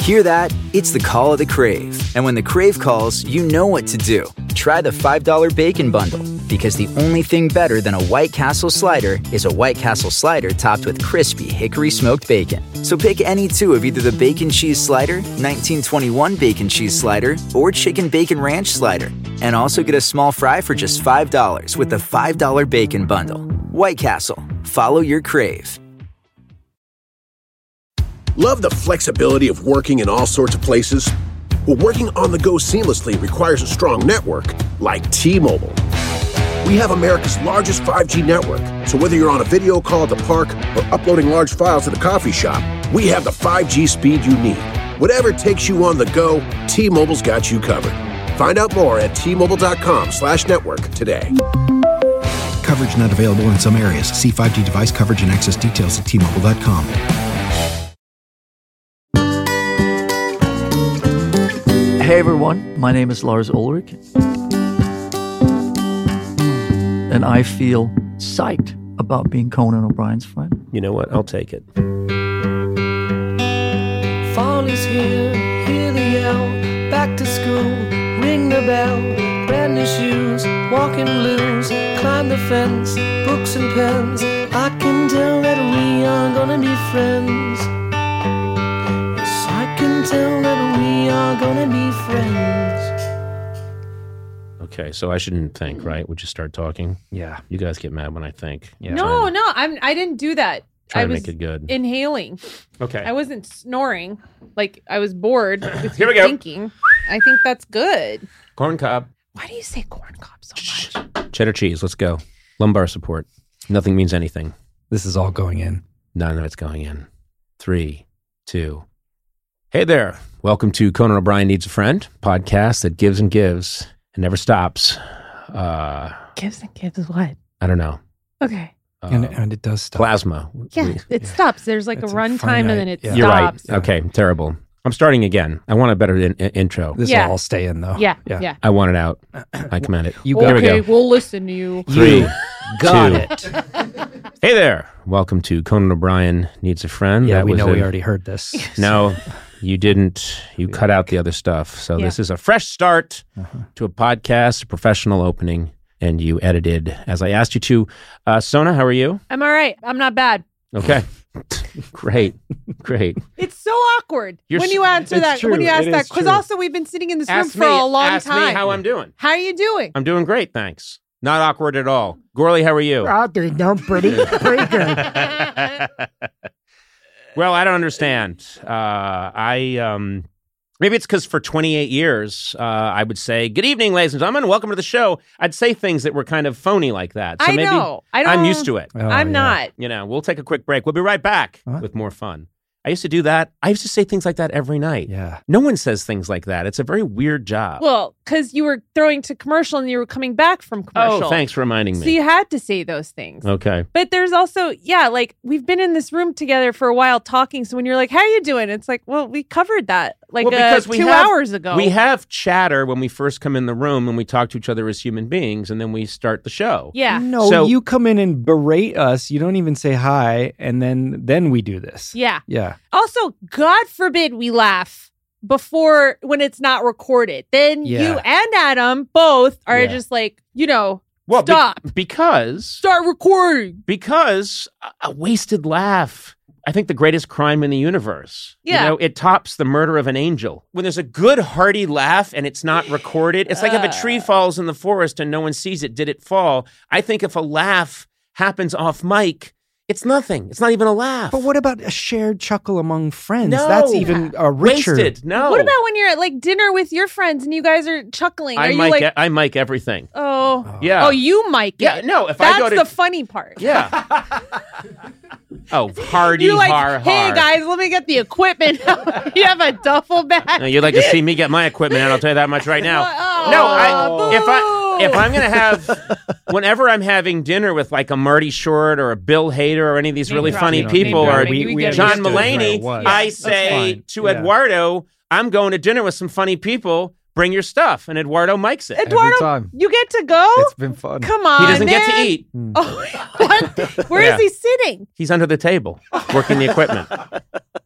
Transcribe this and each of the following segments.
Hear that? It's the call of the Crave. And when the Crave calls, you know what to do. Try the $5 Bacon Bundle, because the only thing better than a White Castle slider is a White Castle slider topped with crispy hickory smoked bacon. So pick any two of either the Bacon Cheese Slider, 1921 Bacon Cheese Slider, or Chicken Bacon Ranch Slider. And also get a small fry for just $5 with the $5 Bacon Bundle. White Castle. Follow your Crave. Love the flexibility of working in all sorts of places? Well, working on the go seamlessly requires a strong network like T-Mobile. We have America's largest 5G network, so whether you're on a video call at the park or uploading large files at the coffee shop, we have the 5G speed you need. Whatever takes you on the go, T-Mobile's got you covered. Find out more at T-Mobile.com/network today. Coverage not available in some areas. See 5G device coverage and access details at T-Mobile.com. Hey everyone, my name is Lars Ulrich, and I feel psyched about being Conan O'Brien's friend. You know what? I'll take it. Fall is here, hear the yell, back to school, ring the bell, brand new shoes, walking blues, climb the fence, books and pens, I can tell that we are gonna be friends. Yes, I can tell that we are gonna be friends. Okay, so I shouldn't think, right? We just start talking. Yeah. You guys get mad when I think. Yeah. No, I didn't do that. Try I to was make it good. inhaling. Okay. I wasn't snoring. Like I was bored with Here you we go. thinking. I think that's good. Corn cob. Why do you say corn cob so much? Cheddar cheese. Let's go. Lumbar support. Nothing means anything. This is all going in. None of it's going in. 3, 2. Hey there. Welcome to Conan O'Brien Needs a Friend, podcast that gives and gives and never stops. Gives and gives what? I don't know. Okay. And it does stop. Plasma. Yeah, it stops. There's like It's a a run time finite- and then it yeah. You're right. stops. Okay, terrible. I'm starting again. I want a better intro. This Yeah. will all stay in, though. Yeah. I want it out. I command it. You Okay, got Here we go. we'll listen to you. 3, got 2. it. Hey there. Welcome to Conan O'Brien Needs a Friend. Yeah, That we was know we a- already heard this. No, you didn't. You cut out the other stuff. So Yeah. this is a fresh start to a podcast, a professional opening, and you edited as I asked you to. Sona, how are you? I'm all right. I'm not bad. Okay. Great. It's so awkward You're when s- you answer it's that. true. When you ask It that, is because true. also we've been sitting in this room Ask for me, a long ask time. me how I'm doing. How are you doing? I'm doing great, thanks. Not awkward at all. Gorley, how are you? No, pretty good. Well, I don't understand. Maybe it's because for 28 years, I would say, "Good evening, ladies and gentlemen. Welcome to the show." I'd say things that were kind of phony like that. So I maybe know. I'm used to it. Oh, I'm yeah. not. You know, we'll take a quick break. We'll be right back with more fun. I used to do that. I used to say things like that every night. Yeah. No one says things like that. It's a very weird job. Well, because you were throwing to commercial and you were coming back from commercial. Oh, thanks for reminding So me. you had to say those things. Okay. But there's also, like we've been in this room together for a while talking. So when you're like, how are you doing? It's like, well, we covered that like Well, because we 2 have- hours ago. We have chatter when we first come in the room and we talk to each other as human beings, and then we start the show. Yeah. No, So- you come in and berate us. You don't even say hi, and then we do this. Yeah. Yeah. Also, God forbid we laugh before when it's not recorded. Then Yeah. you and Adam both are Yeah. just like, Well, stop. because Start recording. a wasted laugh. I think the greatest crime in the universe. Yeah. You know, it tops the murder of an angel. When there's a good hearty laugh and it's not recorded, it's like if a tree falls in the forest and no one sees it, did it fall? I think if a laugh happens off mic, it's nothing. It's not even a laugh. But what about a shared chuckle among friends? No. That's even richer. Wasted. No. What about when you're at like dinner with your friends and you guys are chuckling? Are I you mic, like, I mic everything. Oh, Yeah. you mic it. Yeah, no, if That's I go to... the funny part. Yeah. Oh, hardy, You're like, har, hey har. guys, let me get the equipment. You have a duffel bag. No, you'd like to see me get my equipment, and I'll tell you that much right now. Oh, If I'm gonna have, whenever I'm having dinner with like a Marty Short or a Bill Hader or any of these really funny people or John Mulaney, I say to Eduardo, I'm going to dinner with some funny people. Bring your stuff, and Eduardo mics it. Eduardo, you get to go? It's been fun. Come on, He doesn't man. get to eat. Oh, what? Where is he sitting? He's under the table working the equipment.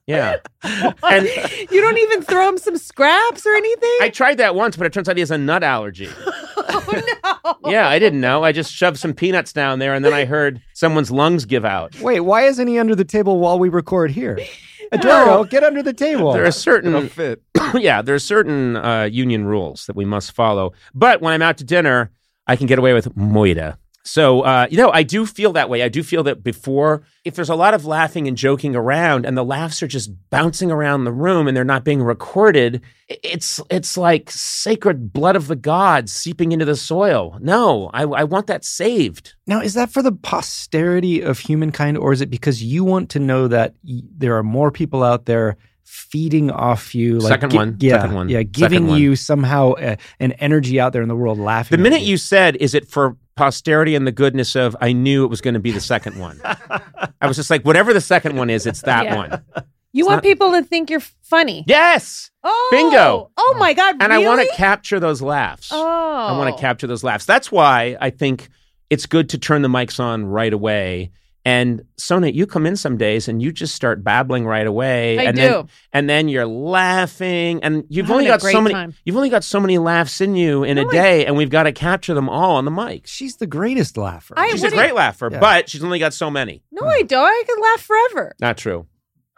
Yeah. And you don't even throw him some scraps or anything? I tried that once, but it turns out he has a nut allergy. Oh, no. Yeah, I didn't know. I just shoved some peanuts down there, and then I heard someone's lungs give out. Wait, why isn't he under the table while we record here? Eduardo, get under the table. There are certain fit. Yeah, there are certain union rules that we must follow. But when I'm out to dinner, I can get away with moida. So, I do feel that way. I do feel that before, if there's a lot of laughing and joking around and the laughs are just bouncing around the room and they're not being recorded, it's like sacred blood of the gods seeping into the soil. No, I want that saved. Now, is that for the posterity of humankind, or is it because you want to know that there are more people out there feeding off you? Second one. Yeah, giving you somehow an energy out there in the world laughing. The minute you said, is it for posterity and the goodness of, I knew it was going to be the second one. I was just like, whatever the second one is, it's that one. You want people to think you're funny. Yes. Oh. Bingo. Oh my God. And really? I want to capture those laughs. Oh. I want to capture those laughs. That's why I think it's good to turn the mics on right away. And Sona, you come in some days and you just start babbling right away. I do. And then you're laughing, and you've only got so many laughs in you in a day, and we've got to capture them all on the mic. She's the greatest laugher. She's a great laugher, but she's only got so many. No, I don't. I can laugh forever. Not true.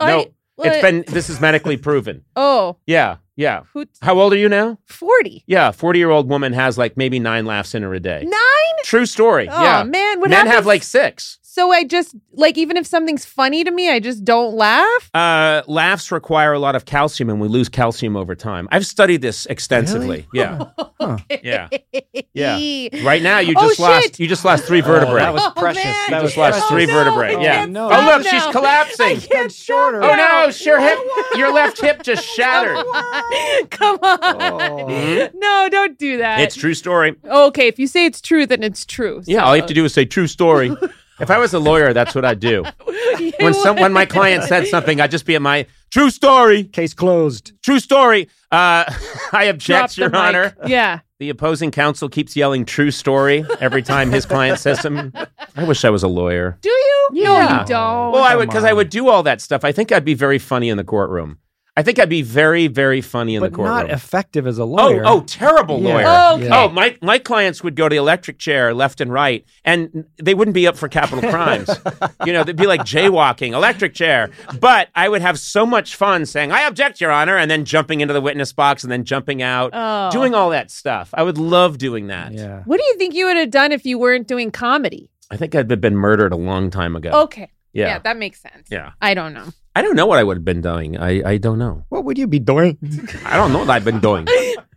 This is medically proven. Oh. Yeah. How old are you now? 40. Yeah, 40-year-old woman has like maybe 9 laughs in her a day. 9? True story. Oh, yeah. man. Men have like 6. So I just, even if something's funny to me, I just don't laugh? Laughs require a lot of calcium, and we lose calcium over time. I've studied this extensively. Really? Yeah. Okay. Yeah. Right now, you just lost 3 vertebrae. That was precious. Man. You just lost 3 vertebrae. Yeah. No. Oh, look, she's collapsing. I can't shorter. Oh, no, your left hip just shattered. Come on. No, don't do that. It's true story. Okay, if you say it's true, then it's true. Yeah, all you have to do is say true story. If I was a lawyer, that's what I'd do. When my client said something, I'd just be at my true story. Case closed. True story. I object, Your Honor. Yeah. The opposing counsel keeps yelling true story every time his client says something. I wish I was a lawyer. Do you? Yeah. No, you don't. Well, because I would do all that stuff. I think I'd be very funny in the courtroom. I think I'd be very, very funny in the courtroom. But not effective as a lawyer. Oh, terrible lawyer. Oh, okay. Oh, my clients would go to the electric chair left and right, and they wouldn't be up for capital crimes. They'd be like jaywalking, electric chair. But I would have so much fun saying, I object, Your Honor, and then jumping into the witness box and then jumping out, doing all that stuff. I would love doing that. Yeah. What do you think you would have done if you weren't doing comedy? I think I'd have been murdered a long time ago. Okay. Yeah, that makes sense. Yeah. I don't know. I don't know what I would have been doing. I don't know. What would you be doing? I don't know what I've been doing.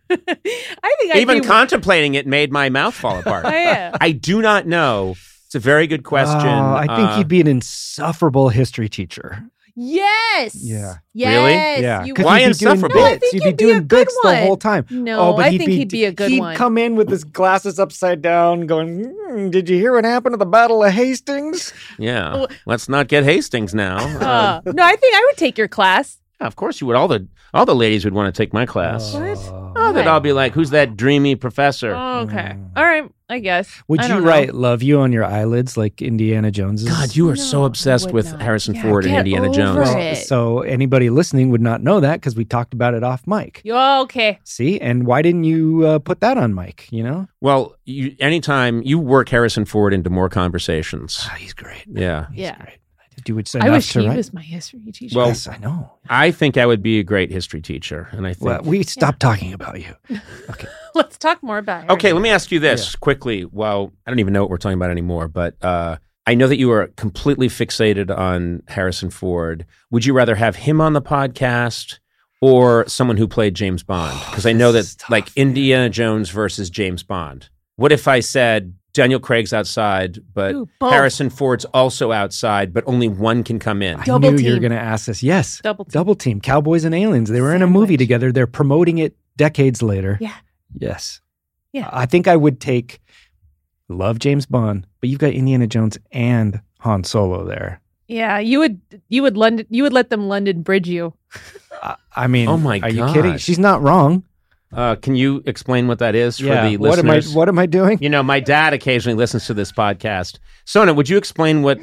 I think even contemplating it made my mouth fall apart. Yeah. I do not know. It's a very good question. I think you'd be an insufferable history teacher. Yes. Yeah. Yes. Really? Yeah. Why insufferable? No, I think you'd be doing bits the whole time. No, but I think he'd be a good one. He'd come in with his glasses upside down going, did you hear what happened at the Battle of Hastings? Yeah. Let's not get Hastings now. No, I think I would take your class. Yeah, of course you would. All the ladies would want to take my class. What? That I'll be like, who's that dreamy professor? Oh, okay. All right. I guess. Would you write "Love You" on your eyelids like Indiana Jones? God, you are so obsessed with Harrison Ford and Indiana Jones. So anybody listening would not know that because we talked about it off mic. Okay. See, and why didn't you put that on mic? Well, anytime you work Harrison Ford into more conversations, he's great. Yeah, he's great. You would say I wish he was my history teacher. Well, yes, I know. I think I would be a great history teacher, and I think we stopped talking about you. Okay, let's talk more about her. Okay, let me ask you this quickly. Well, I don't even know what we're talking about anymore, but I know that you are completely fixated on Harrison Ford. Would you rather have him on the podcast or someone who played James Bond? Because I know that like Indiana Jones versus James Bond. What if I said Daniel Craig's outside, but Harrison Ford's also outside, but only one can come in? I knew you were going to ask this. Yes. Double team. Cowboys and Aliens. They were in a movie together. They're promoting it decades later. Yeah. Yes. Yeah. I think I would love James Bond, but you've got Indiana Jones and Han Solo there. Yeah, you would let them London Bridge you. I mean, oh my God. Are you God. kidding? She's not wrong. Can you explain what that is for the listeners? What am I doing? My dad occasionally listens to this podcast. Sona, would you explain what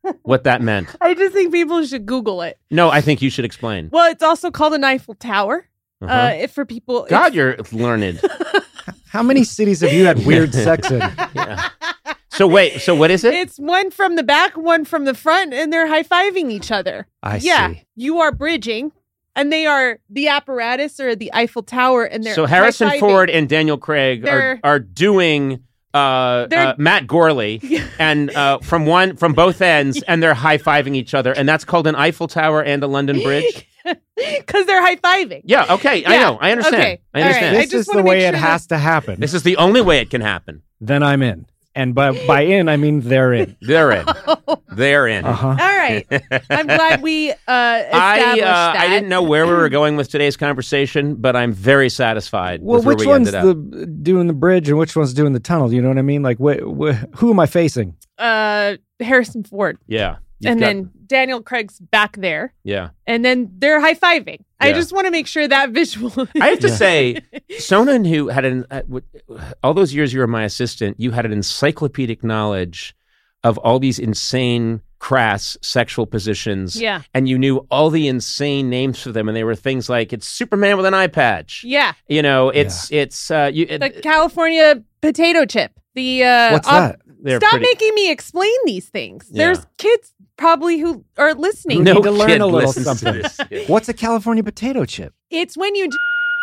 what that meant. I just think people should Google it. No, I think you should explain. Well, it's also called an Eiffel Tower. For people, God, you're learned. How many cities have you had weird sex in? Yeah. So wait, so what is it? It's one from the back, one from the front, and they're high-fiving each other. I see. You are bridging, and they are the apparatus or the Eiffel Tower, and they're so Harrison high-fiving. Ford and Daniel Craig are doing Matt Gorley and from both ends, and they're high-fiving each other, and that's called an Eiffel Tower and a London Bridge? Because they're high-fiving. Yeah, okay, yeah. I know, I understand. Okay. I understand. Right. This is the way it has to happen. This is the only way it can happen. Then I'm in. And by in, I mean they're in. They're in. They're in. Uh-huh. All right. I'm glad we established that. I didn't know where we were going with today's conversation, but I'm very satisfied with where we ended up. Which one's doing the bridge and which one's doing the tunnel? You know what I mean? Like, who am I facing? Harrison Ford. Yeah. Then Daniel Craig's back there. Yeah. And then they're high-fiving. Yeah. I just want to make sure that visual... I have to say, Sona, who had all those years you were my assistant, you had an encyclopedic knowledge of all these insane, crass sexual positions. Yeah. And you knew all the insane names for them. And they were things like, it's Superman with an eye patch. Yeah. You know, it's the California potato chip. What's that? Stop making me explain these things. Yeah. There's kids probably who are listening. You need to learn a little something. Yeah. What's a California potato chip? It's when you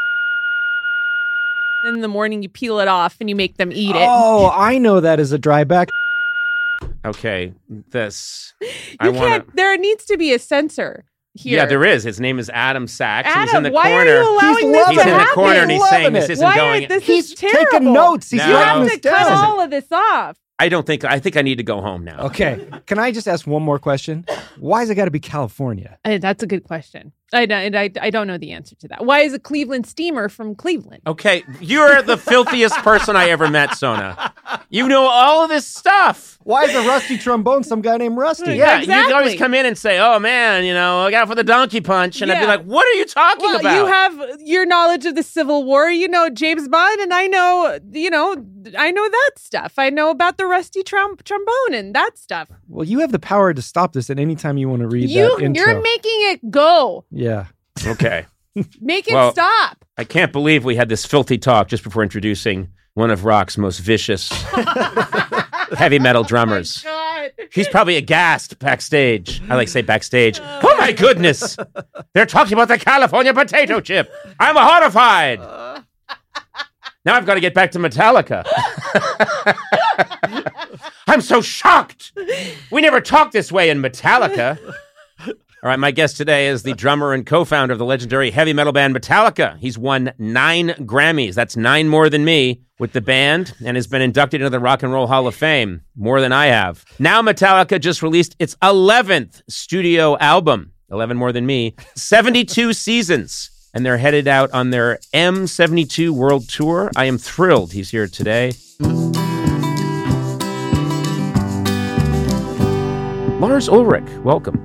in the morning you peel it off and you make them eat it. Oh, I know that as a dry back. Okay, There needs to be a censor here. Yeah, there is. His name is Adam Sachs. Adam, he's in the why corner. are you allowing this He's to in the happen? corner and he's saying this isn't Why going. This He's is terrible. taking notes. He's No. You writing have this to cut down. all of this off. I think I need to go home now. Okay. Can I just ask one more question? Why has it got to be California? That's a good question. I don't know the answer to that. Why is a Cleveland steamer from Cleveland? Okay, you're the filthiest person I ever met, Sona. You know all of this stuff. Why is a rusty trombone some guy named Rusty? Yeah, Exactly. you always come in and say, "Oh man, I got for the donkey punch," and I'd be Yeah. like, "What are you talking Well, about?" you have your knowledge of the Civil War. You know James Bond, and I know that stuff. I know about the rusty trombone and that stuff. Well, you have the power to stop this at any time you want to read that intro. You're making it go. Yeah. Okay. Make it stop. I can't believe we had this filthy talk just before introducing one of rock's most vicious heavy metal drummers. Oh my God. He's probably aghast backstage. I like to say backstage. Oh my goodness! They're talking about the California potato chip. I'm horrified. Now I've got to get back to Metallica. I'm so shocked. We never talked this way in Metallica. All right, my guest today is the drummer and co-founder of the legendary heavy metal band Metallica. He's won 9 Grammys. That's 9 more than me with the band and has been inducted into the Rock and Roll Hall of Fame, more than I have. Now Metallica just released its 11th studio album, 11 more than me, 72 seasons, and they're headed out on their M72 World Tour. I am thrilled he's here today. Lars Ulrich, welcome.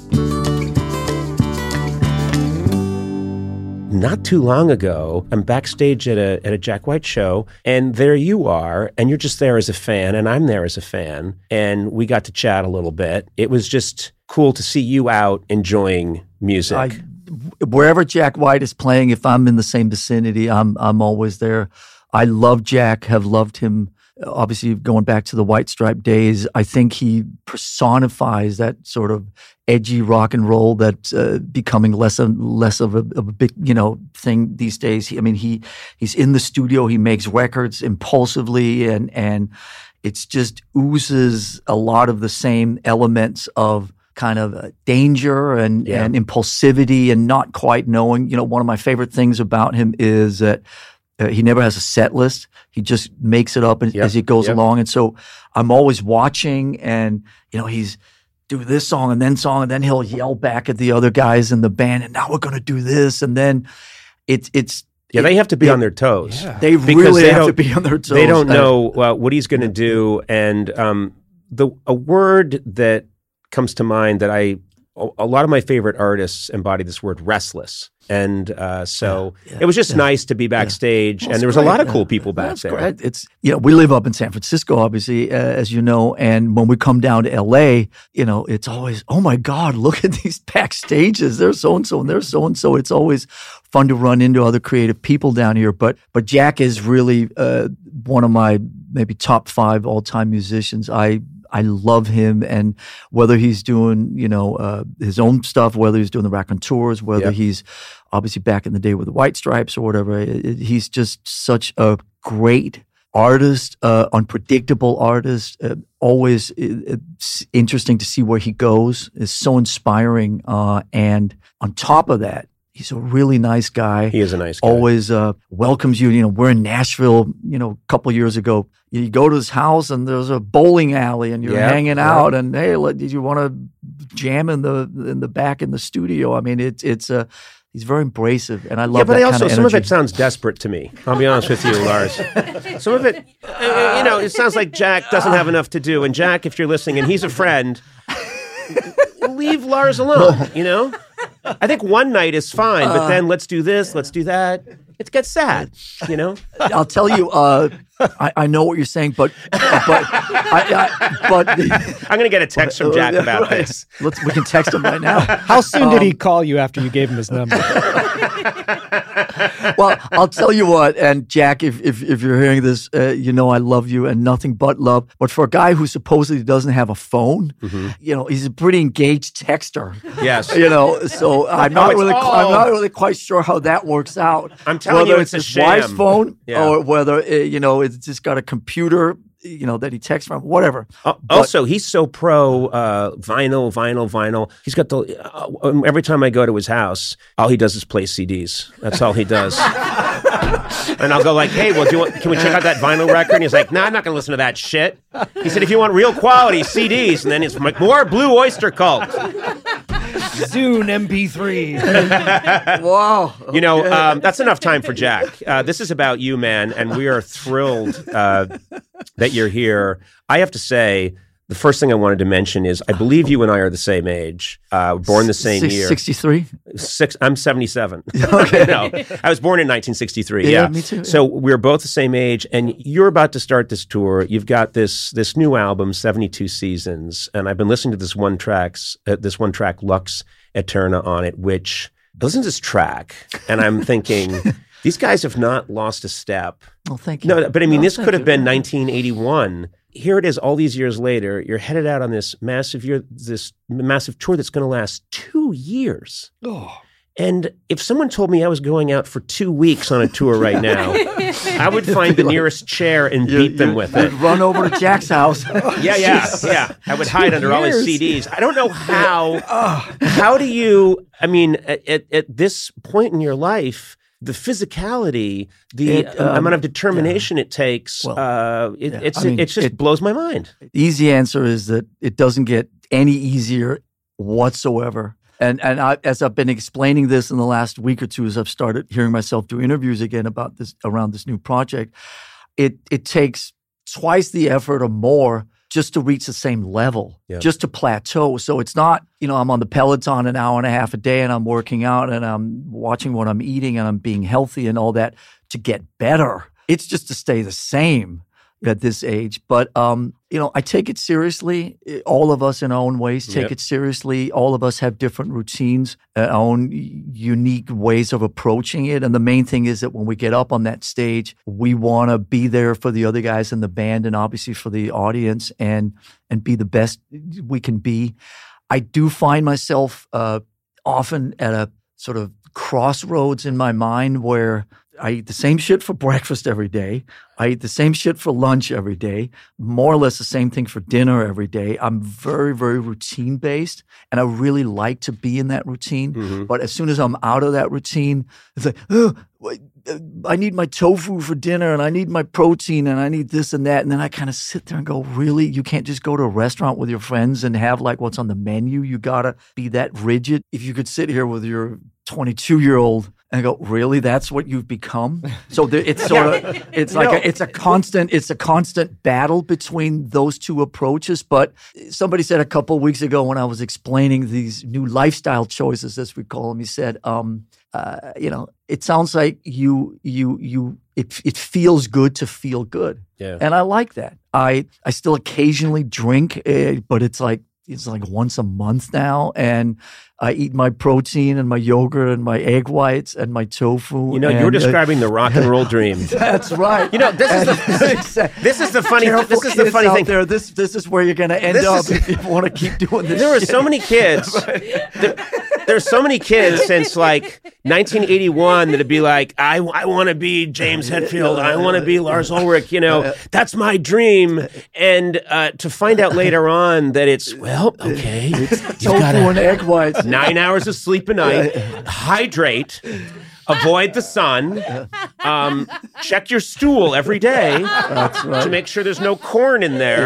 Not too long ago, I'm backstage at a Jack White show, and there you are, and you're just there as a fan, and I'm there as a fan, and we got to chat a little bit. It was just cool to see you out enjoying music. Wherever Jack White is playing, if I'm in the same vicinity, I'm always there. I love Jack, have loved him. Obviously, going back to the White Stripe days, I think he personifies that sort of edgy rock and roll that's becoming less of a big, thing these days. He's in the studio, he makes records impulsively, and it's just oozes a lot of the same elements of kind of danger and impulsivity and not quite knowing. One of my favorite things about him is that he never has a set list. He just makes it up as he goes along. And so I'm always watching, and, he's doing this song, and then he'll yell back at the other guys in the band, and now we're going to do this. And then they have to be on their toes. Yeah. They really have to be on their toes. They don't know what he's going to do. And a word that comes to mind that I a lot of my favorite artists embody this word restless. And it was just nice to be backstage, and there was a lot of cool people back there. Great. It's we live up in San Francisco, obviously, as you know, and when we come down to LA, it's always, oh my God, look at these backstages. There's so and so and there's so and so. It's always fun to run into other creative people down here. But Jack is really one of my maybe top 5 all-time musicians. I love him, and whether he's doing, his own stuff, whether he's doing the Raconteurs, whether he's obviously back in the day with the White Stripes or whatever, he's just such a great artist, unpredictable artist, always interesting to see where he goes. It's so inspiring, and on top of that, he's a really nice guy. He is a nice guy. Always welcomes you. We're in Nashville, a couple of years ago. You go to his house and there's a bowling alley and you're hanging out and, hey, did you want to jam in the back in the studio? I mean, he's very abrasive, and I love that kind of energy. Some of it sounds desperate to me. I'll be honest with you, Lars. Some of it, it sounds like Jack doesn't have enough to do. And Jack, if you're listening and he's a friend, leave Lars alone, I think one night is fine, but then let's do this, let's do that. It gets sad, I'll tell you, I know what you're saying, but I'm going to get a text from Jack about this. We can text him right now. How soon did he call you after you gave him his number? Well, I'll tell you what, and Jack, if you're hearing this, I love you and nothing but love. But for a guy who supposedly doesn't have a phone, he's a pretty engaged texter. Yes. So I'm not really quite sure how that works out. I'm telling you, it's a his sham. wife's phone or whether it's just got a computer. That he texts from, whatever. Also, he's so pro vinyl. He's got the every time I go to his house, all he does is play CDs. That's all he does. And I'll go like, hey, well, can we check out that vinyl record? And he's like, nah, I'm not going to listen to that shit. He said, if you want real quality CDs, and then it's like more Blue Oyster Cult. Soon MP3. Wow. That's enough time for Jack. This is about you, man, and we are thrilled that you're here. I have to say, the first thing I wanted to mention is I believe you and I are the same age, born the same year. 63? I'm 77. Okay. No, I was born in 1963. Yeah, me too. So we're both the same age, and you're about to start this tour. You've got this new album, 72 Seasons, and I've been listening to this one track, Lux Eterna, on it, which I listen to this track, and I'm thinking, these guys have not lost a step. Well, thank you. No, but I mean, this could have been 1981. Here it is, all these years later. You're headed out on this massive tour that's going to last 2 years. Oh. And if someone told me I was going out for 2 weeks on a tour right now, I would find the nearest chair and beat them with it. Run over to Jack's house. Yeah. I would hide under all his CDs. I don't know how. How do you? I mean, at this point in your life, the physicality, the amount of determination it takes, it just blows my mind. The easy answer is that it doesn't get any easier whatsoever. And as I've been explaining this in the last week or two, as I've started hearing myself do interviews again about this around this new project, it takes twice the effort or more just to reach the same level, just to plateau. So it's not, I'm on the Peloton an hour and a half a day and I'm working out and I'm watching what I'm eating and I'm being healthy and all that to get better. It's just to stay the same at this age. But, I take it seriously. All of us in our own ways take it seriously. All of us have different routines, our own unique ways of approaching it. And the main thing is that when we get up on that stage, we want to be there for the other guys in the band and obviously for the audience and be the best we can be. I do find myself often at a sort of crossroads in my mind where I eat the same shit for breakfast every day. I eat the same shit for lunch every day, more or less the same thing for dinner every day. I'm very, very routine-based, and I really like to be in that routine. Mm-hmm. But as soon as I'm out of that routine, it's like, I need my tofu for dinner, and I need my protein, and I need this and that. And then I kind of sit there and go, really? You can't just go to a restaurant with your friends and have like what's on the menu? You got to be that rigid? If you could sit here with your 22-year-old And I go, really? That's what you've become? So it's sort of, it's a constant battle between those two approaches. But somebody said a couple of weeks ago when I was explaining these new lifestyle choices, as we call them, he said, it sounds like it feels good to feel good. Yeah. And I like that. I still occasionally drink, but it's like once a month now, and I eat my protein and my yogurt and my egg whites and my tofu. You're describing the rock and roll dream. That's right. This is the funny thing. There, this is where you're going to end up if you want to keep doing this. There are so many kids. There's so many kids since like 1981 that'd be like, I want to be James Hetfield. I want to be Lars Ulrich. That's my dream. And to find out later on that it's okay. Tofu and egg whites. 9 hours of sleep a night. Hydrate. Avoid the sun. Check your stool every day to make sure there's no corn in there.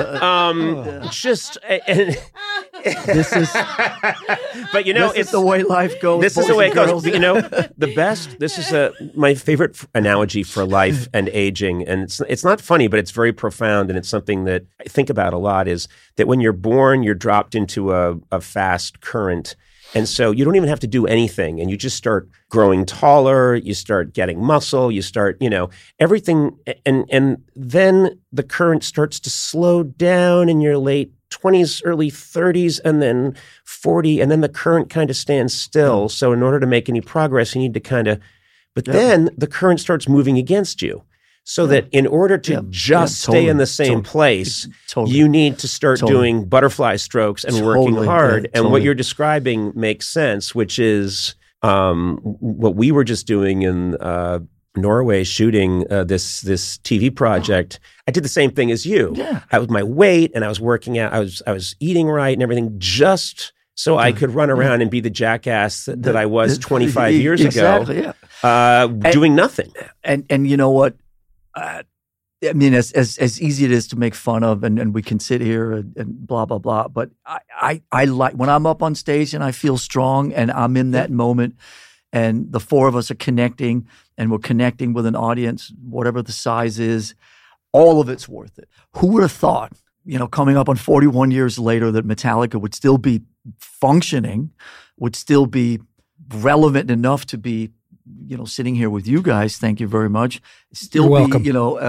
This is, but it's the way life goes. This is the way it goes. The best. This is my favorite analogy for life and aging, and it's not funny, but it's very profound, and it's something that I think about a lot. Is that when you're born, you're dropped into a fast current. And so you don't even have to do anything, and you just start growing taller, you start getting muscle, you start, everything. And then the current starts to slow down in your late 20s, early 30s, and then 40, and then the current kind of stands still. So in order to make any progress, you need to then the current starts moving against you. So that in order to stay in the same place, you need to start doing butterfly strokes and working hard. And what you're describing makes sense, which is what we were just doing in Norway, shooting this TV project. I did the same thing as you. Yeah. I was my weight, and I was working out. I was eating right and everything, just so I could run around and be the jackass that I was 25 years ago, doing nothing. And you know what? I mean, as easy it is to make fun of, and we can sit here and blah, blah, blah. But I like when I'm up on stage and I feel strong and I'm in that moment and the four of us are connecting and we're connecting with an audience, whatever the size is, all of it's worth it. Who would have thought, coming up on 41 years later that Metallica would still be functioning, would still be relevant enough to be sitting here with you guys, thank you very much. Still You're be,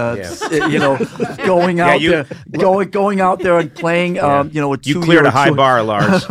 going out there, going out there and playing, a 2 year. You cleared a high bar, Lars.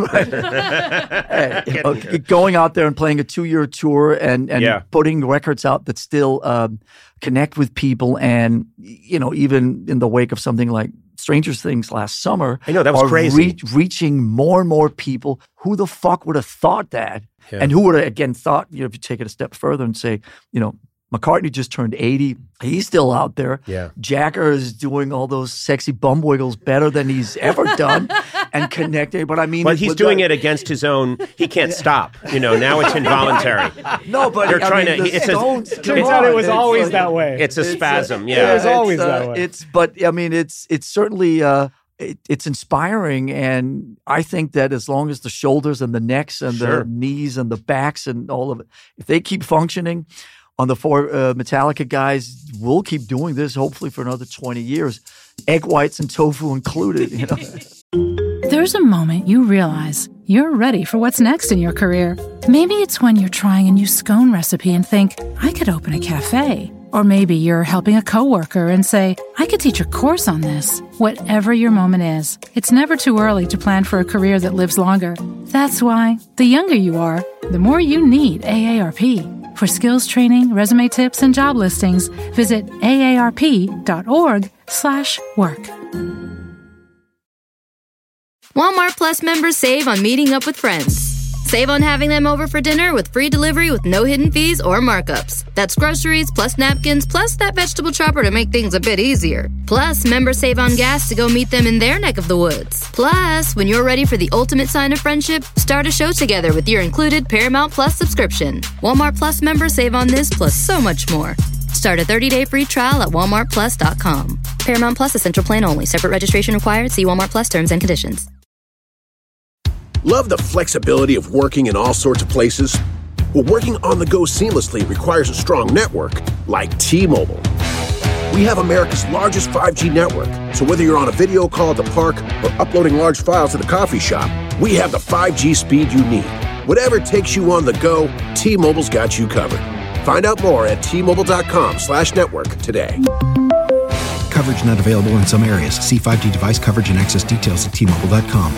Going out there and playing a 2-year tour and putting records out that still connect with people, and even in the wake of something like Stranger Things last summer, I know that was crazy, reaching more and more people. Who the fuck would have thought that? Yeah. And who would have, again, thought, if you take it a step further and say, McCartney just turned 80. He's still out there. Yeah. Jagger is doing all those sexy bum wiggles better than he's ever done and connecting. But I mean, but he's doing it against his own. He can't stop. Now it's involuntary. No, but they're trying to. Turns out it was always that way. It's a spasm. Yeah, it was always that way. It's certainly. It's inspiring, and I think that as long as the shoulders and the necks and the knees and the backs and all of it, if they keep functioning, on the four Metallica guys, we'll keep doing this hopefully for another 20 years, egg whites and tofu included. There's a moment you realize you're ready for what's next in your career. Maybe it's when you're trying a new scone recipe and think, I could open a cafe. Or maybe you're helping a coworker and say, I could teach a course on this. Whatever your moment is, it's never too early to plan for a career that lives longer. That's why, the younger you are, the more you need AARP. For skills training, resume tips, and job listings, visit aarp.org/work. Walmart Plus members save on meeting up with friends. Save on having them over for dinner with free delivery with no hidden fees or markups. That's groceries, plus napkins, plus that vegetable chopper to make things a bit easier. Plus, members save on gas to go meet them in their neck of the woods. Plus, when you're ready for the ultimate sign of friendship, start a show together with your included Paramount Plus subscription. Walmart Plus members save on this plus so much more. Start a 30-day free trial at walmartplus.com. Paramount Plus Essential Plan only. Separate registration required. See Walmart Plus terms and conditions. Love the flexibility of working in all sorts of places? Well, working on the go seamlessly requires a strong network like T-Mobile. We have America's largest 5G network, so whether you're on a video call at the park or uploading large files at the coffee shop, we have the 5G speed you need. Whatever takes you on the go, T-Mobile's got you covered. Find out more at T-Mobile.com/network today. Coverage not available in some areas. See 5G device coverage and access details at T-Mobile.com.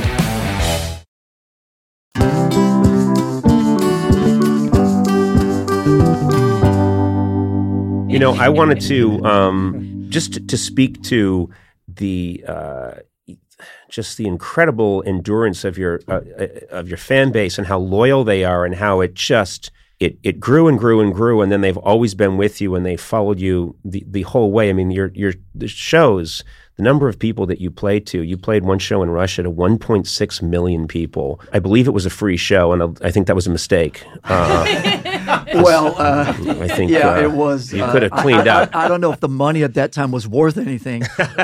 You know, I wanted to just to speak to the just the incredible endurance of your fan base and how loyal they are, and how it just it grew and grew and grew, and then they've always been with you and they followed you the whole way. I mean, the shows, the number of people that you played to. You played one show in Russia to 1.6 million people. I believe it was a free show, and I think that was a mistake. I think it was. You could have cleaned out. I don't know if the money at that time was worth anything,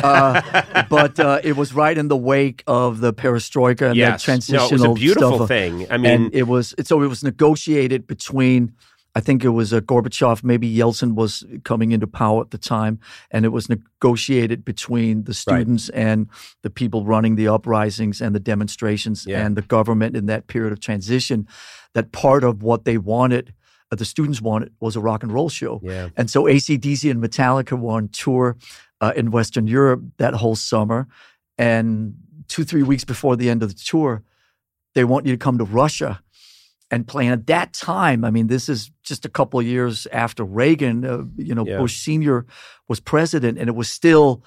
but it was right in the wake of the perestroika and the transitional stuff. No, it was a beautiful thing. I mean, and it was negotiated between. I think it was Gorbachev, maybe Yeltsin was coming into power at the time, and it was negotiated between the students and the people running the uprisings and the demonstrations and the government in that period of transition, that part of what they wanted, the students wanted, was a rock and roll show. Yeah. And so AC/DC and Metallica were on tour in Western Europe that whole summer, and 2-3 weeks before the end of the tour, they want you to come to Russia and play. And at that time, I mean, this is just a couple of years after Reagan, Bush Sr. was president, and it was still,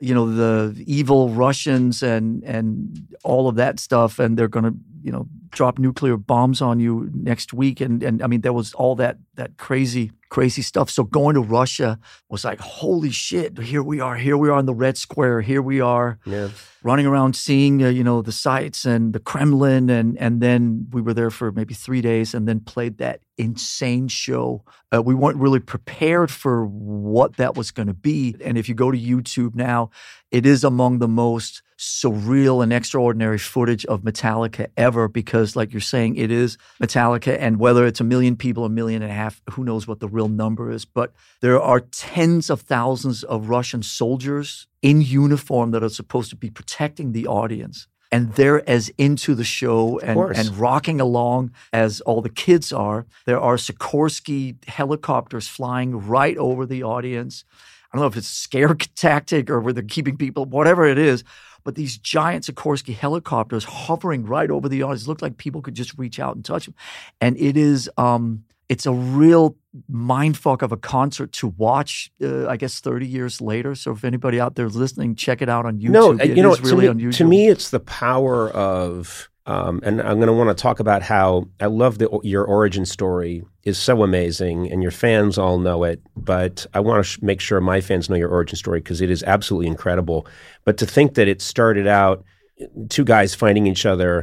the evil Russians and all of that stuff, and they're going to, drop nuclear bombs on you next week. And I mean, there was all that crazy stuff. So going to Russia was like, holy shit, here we are in the Red Square. Here we are running around seeing, the sights and the Kremlin. And then we were there for maybe 3 days and then played that insane show. We weren't really prepared for what that was going to be. And if you go to YouTube now, it is among the most surreal and extraordinary footage of Metallica ever, because like you're saying, it is Metallica, and whether it's 1 million people, 1.5 million, who knows what the real number is, but there are tens of thousands of Russian soldiers in uniform that are supposed to be protecting the audience. And they're as into the show and rocking along as all the kids are. There are Sikorsky helicopters flying right over the audience. I don't know if it's a scare tactic or where they're keeping people, whatever it is, but these giant Sikorsky helicopters hovering right over the audience look like people could just reach out and touch them. And it is, it's a real mindfuck of a concert to watch, I guess, 30 years later. So if anybody out there listening, check it out on YouTube. No, it is really unusual. To me, it's the power of, and I'm going to want to talk about how I love your origin story is so amazing, and your fans all know it, but I want to make sure my fans know your origin story because it is absolutely incredible. But to think that it started out two guys finding each other,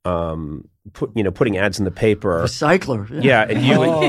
putting ads in the paper. Recycler. Yeah, and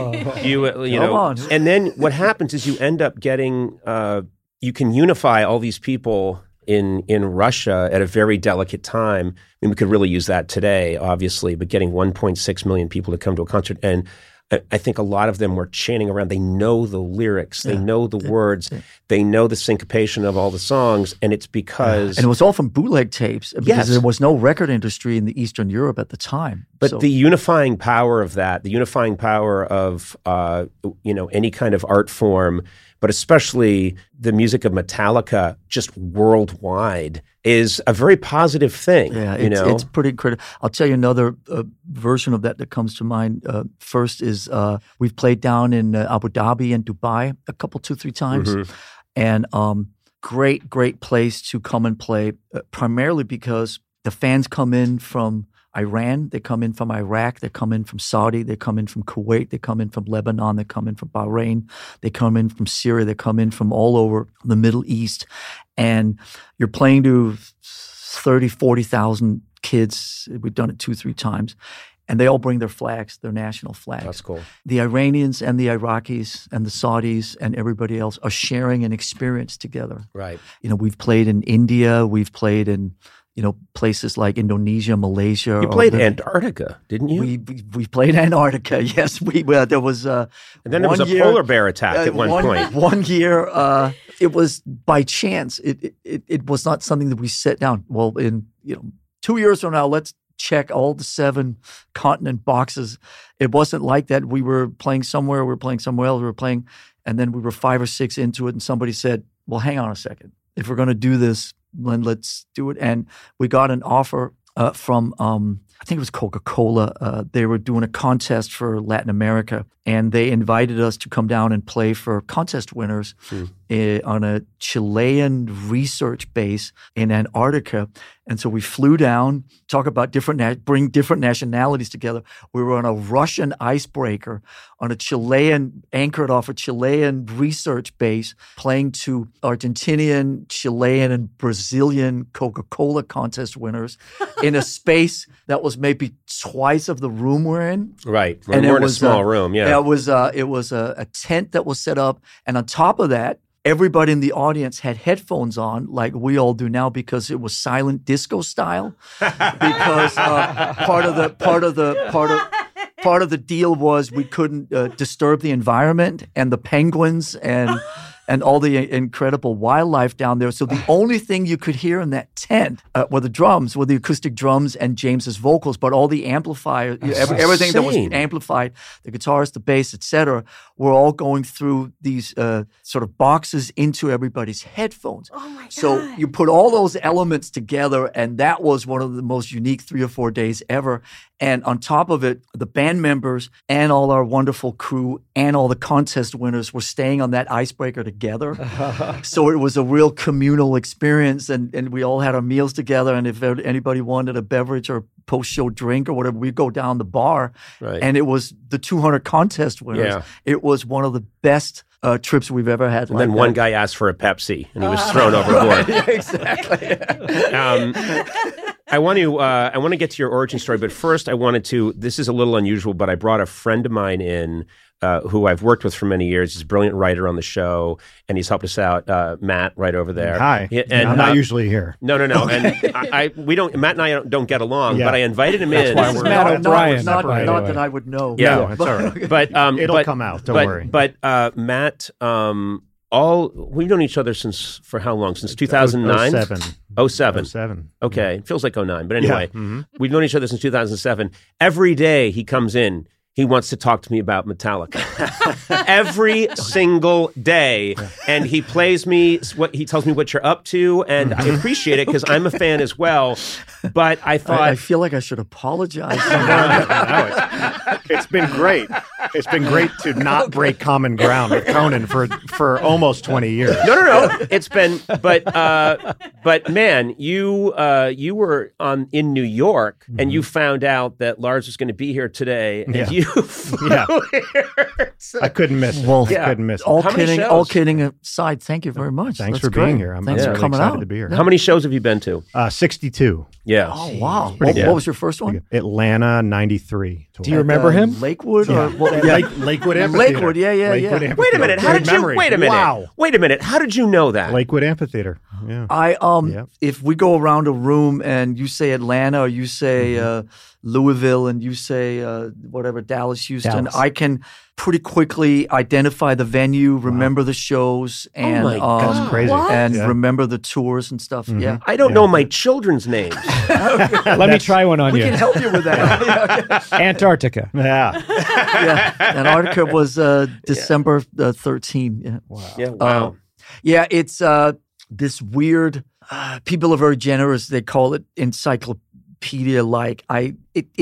and then what happens is you end up getting, you can unify all these people in Russia at a very delicate time. I mean, we could really use that today, obviously, but getting 1.6 million people to come to a concert, and I think a lot of them were chanting around. They know the lyrics. They know the words. They know the syncopation of all the songs. And it's because... And it was all from bootleg tapes because there was no record industry in the Eastern Europe at the time. But the unifying power of that, the unifying power of, any kind of art form, but especially the music of Metallica just worldwide is a very positive thing. Yeah, it's pretty critical. I'll tell you another version of that comes to mind. First is we've played down in Abu Dhabi and Dubai a couple, 2-3 times. Mm-hmm. And great place to come and play, primarily because the fans come in from Iran, they come in from Iraq, they come in from Saudi, they come in from Kuwait, they come in from Lebanon, they come in from Bahrain, they come in from Syria, they come in from all over the Middle East. And you're playing to 30, 40,000 kids. We've done it 2-3 times. And they all bring their flags, their national flags. That's cool. The Iranians and the Iraqis and the Saudis and everybody else are sharing an experience together. Right. We've played in India, we've played in places like Indonesia, Malaysia. You played Antarctica, didn't you? We played Antarctica. Yes, there was. And then there was a polar bear attack at one point. 1 year, it was by chance. It was not something that we set down. Well, in 2 years from now, let's check all the 7 continent boxes. It wasn't like that. We were playing somewhere. We were playing somewhere else. We were playing, and then we were 5 or 6 into it, and somebody said, "Well, hang on a second. If we're going to do this, then let's do it." And we got an offer from, I think it was Coca-Cola. They were doing a contest for Latin America, and they invited us to come down and play for contest winners on a Chilean research base in Antarctica. And so we flew down, talk about bring different nationalities together. We were on a Russian icebreaker on a anchored off a Chilean research base, playing to Argentinian, Chilean, and Brazilian Coca-Cola contest winners in a space that was maybe twice of the room we're in. Right. We're in a small room, yeah. It was a tent that was set up, and on top of that, everybody in the audience had headphones on, like we all do now, because it was silent disco style. Because part of the deal was we couldn't disturb the environment and the penguins and all the incredible wildlife down there. So the only thing you could hear in that tent were the acoustic drums and James's vocals, but all the amplifiers, everything that was amplified, the guitars, the bass, etc., were all going through these sort of boxes into everybody's headphones. Oh my God. So you put all those elements together, and that was one of the most unique 3 or 4 days ever. And on top of it, the band members and all our wonderful crew and all the contest winners were staying on that icebreaker together. So it was a real communal experience, and we all had our meals together. And if anybody wanted a beverage or post-show drink or whatever, we'd go down the bar. Right. And it was the 200 contest winners. Yeah. It was one of the best trips we've ever had. And then one guy asked for a Pepsi, and he was thrown overboard. Yeah, exactly. I want to get to your origin story, but first this is a little unusual, but I brought a friend of mine in who I've worked with for many years. He's a brilliant writer on the show, and he's helped us out. Matt, right over there. Hi. And I'm not usually here. No. And Matt and I don't get along, but I invited him in. That's why we're Matt O'Brien. Not that I would know. Yeah, no, it's all right. But it'll come out. Don't worry. But Matt, we've known each other for how long? Since 2009? 07. Okay. It feels like 09. But anyway, we've known each other since 2007. Every day he comes in, he wants to talk to me about Metallica. Every single day. And he plays me, he tells me what you're up to, and I appreciate it because I'm a fan as well. But I thought... I feel like I should apologize. It's been great. It's been great to not break common ground with Conan for almost 20 years. No. It's been... But man, you were in New York, and you found out that Lars was going to be here today, and you flew here. I couldn't miss it. Well, couldn't miss it. All kidding aside, thank you very much. Thanks That's for being here. Thanks for coming excited out. to be here. How many shows have you been to? 62. Yeah. Oh, wow. Pretty good. What was your first one? Atlanta, 93. Do you remember him? Lakewood? Lakewood Amphitheater. Lakewood, yeah. Wait a minute. Wow. Wait a minute. How did you know that? Lakewood Amphitheater. Yeah. If we go around a room and you say Atlanta or you say Louisville and you say Dallas, Houston, I can pretty quickly identify the venue, remember the shows, and that's crazy. And remember the tours and stuff. Yeah, I don't know my children's names. Let me try one on we you. can help you with that. Antarctica. Yeah. Antarctica was December 13. Yeah. Wow. Yeah. Wow. It's this weird. People are very generous. They call it encyclopedia-like. I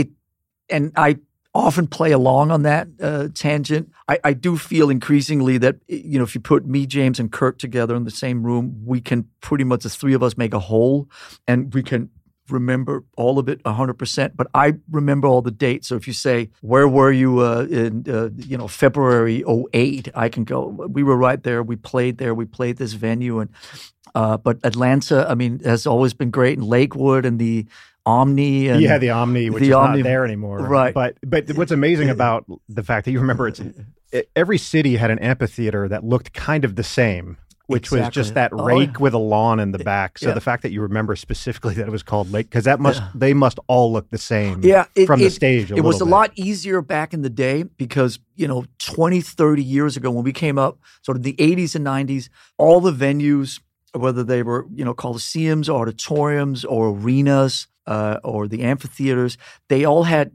often play along on that tangent. I do feel increasingly that, if you put me, James, and Kurt together in the same room, we can pretty much, the three of us, make a whole, and we can remember all of it 100%. But I remember all the dates. So if you say, where were you in February 08, I can go, we were right there. We played there. We played this venue. And but Atlanta, has always been great. And Lakewood and the Omni. And the Omni, which is not there anymore. Right. But what's amazing about the fact that you remember every city had an amphitheater that looked kind of the same. which was just that rake with a lawn in the back. So the fact that you remember specifically that it was called Lake, because they must all look the same from the stage It was a lot easier back in the day because, 20, 30 years ago when we came up, sort of the 80s and 90s, all the venues, whether they were, coliseums, auditoriums, or arenas, or the amphitheaters, they all had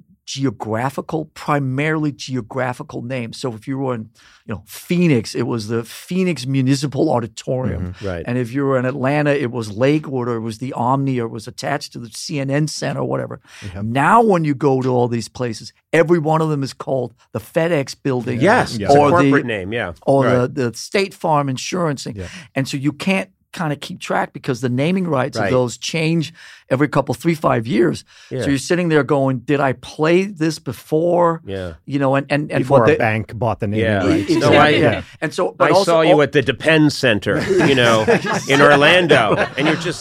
primarily geographical names. So if you were in, Phoenix, it was the Phoenix Municipal Auditorium. Right. And if you were in Atlanta, it was Lakewood, or it was the Omni, or it was attached to the CNN Center, or whatever. Now when you go to all these places, every one of them is called the FedEx Building. Yes, it's a corporate name, Or the State Farm Insurance thing. Yeah. And so you can't kind of keep track because the naming rights of those change every 3-5 years. Yeah. So you're sitting there going, did I play this before? Yeah. And before a bank bought the naming rights. Exactly. And so I saw you at the Depend Center, in Orlando, and you're just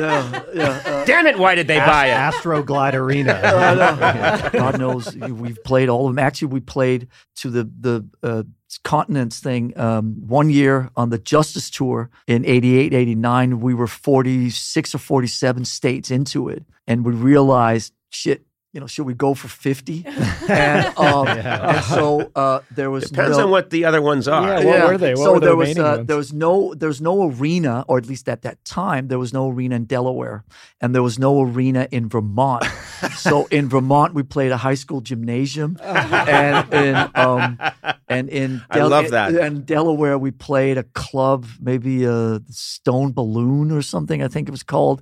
damn it, why did they buy it? Astroglide Arena. God knows we've played all of them. Actually, we played to the Continents thing 1 year on the Justice Tour in 88, 89. We were 46 or 47 states into it, and we realized, shit, should we go for 50? And so there was depends on what the other ones are. Yeah, what were they? What were the remaining ones? There was no arena, or at least at that time, there was no arena in Delaware, and there was no arena in Vermont. So in Vermont, we played a high school gymnasium, and in I love that. In Delaware, we played a club, maybe a Stone Balloon or something, I think it was called,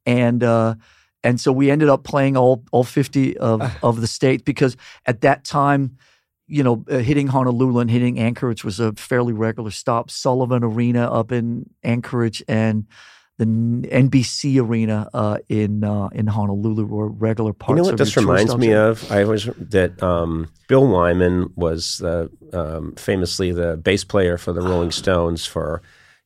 and so we ended up playing all 50 of the states because at that time, hitting Honolulu and hitting Anchorage was a fairly regular stop. Sullivan Arena up in Anchorage and the NBC Arena in Honolulu were regular parts. You know what this reminds me of? Bill Wyman was famously the bass player for the Rolling Stones for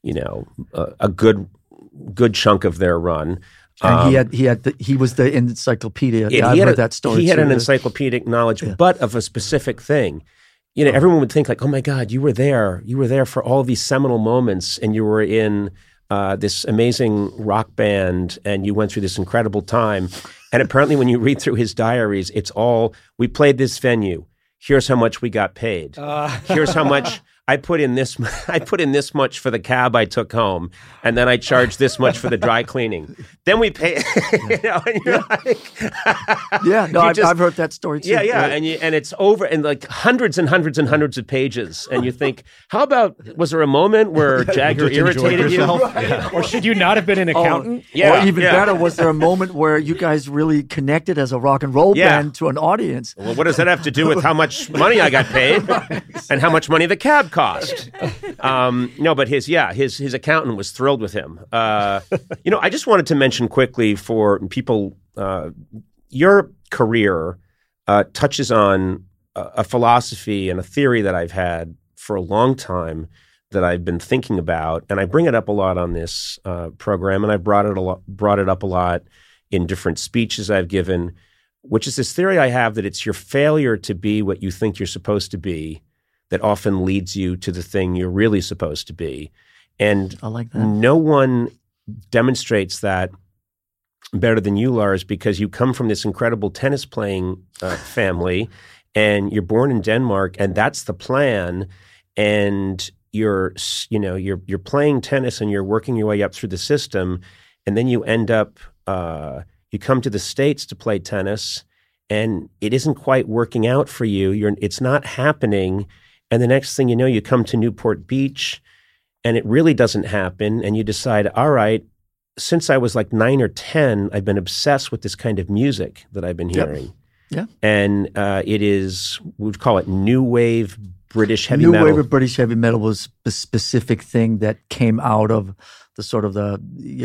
a good chunk of their run. And he was the encyclopedia. Yeah, I've heard that story. He had an encyclopedic knowledge, but of a specific thing. Everyone would think like, "Oh my God, you were there! You were there for all these seminal moments, and you were in this amazing rock band, and you went through this incredible time." And apparently, when you read through his diaries, it's all, "We played this venue. Here's how much we got paid. Here's how much." I put in this much for the cab I took home, and then I charged this much for the dry cleaning. Then we pay. And you're like, I've heard that story too. Yeah, and it's over in like hundreds and hundreds and hundreds of pages, and you think, how about, was there a moment where Jagger irritated you? Or should you not have been an accountant? Or even better, was there a moment where you guys really connected as a rock and roll band to an audience? Well, what does that have to do with how much money I got paid and how much money the cab cost? No, but his accountant was thrilled with him. I just wanted to mention quickly for people, your career touches on a philosophy and a theory that I've had for a long time that I've been thinking about, and I bring it up a lot on this program, and I brought it up a lot in different speeches I've given, which is this theory I have that it's your failure to be what you think you're supposed to be that often leads you to the thing you're really supposed to be. And I like that. No one demonstrates that better than you, Lars, because you come from this incredible tennis playing family, and you're born in Denmark, and that's the plan. And you're playing tennis, and you're working your way up through the system, and then you end up you come to the States to play tennis, and it isn't quite working out for you. It's not happening. And the next thing you know, you come to Newport Beach, and it really doesn't happen. And you decide, all right, since I was like 9 or 10, I've been obsessed with this kind of music that I've been hearing. Yeah. And it is, we'd call it new wave British heavy metal. New wave of British heavy metal was a specific thing that came out of the sort of the,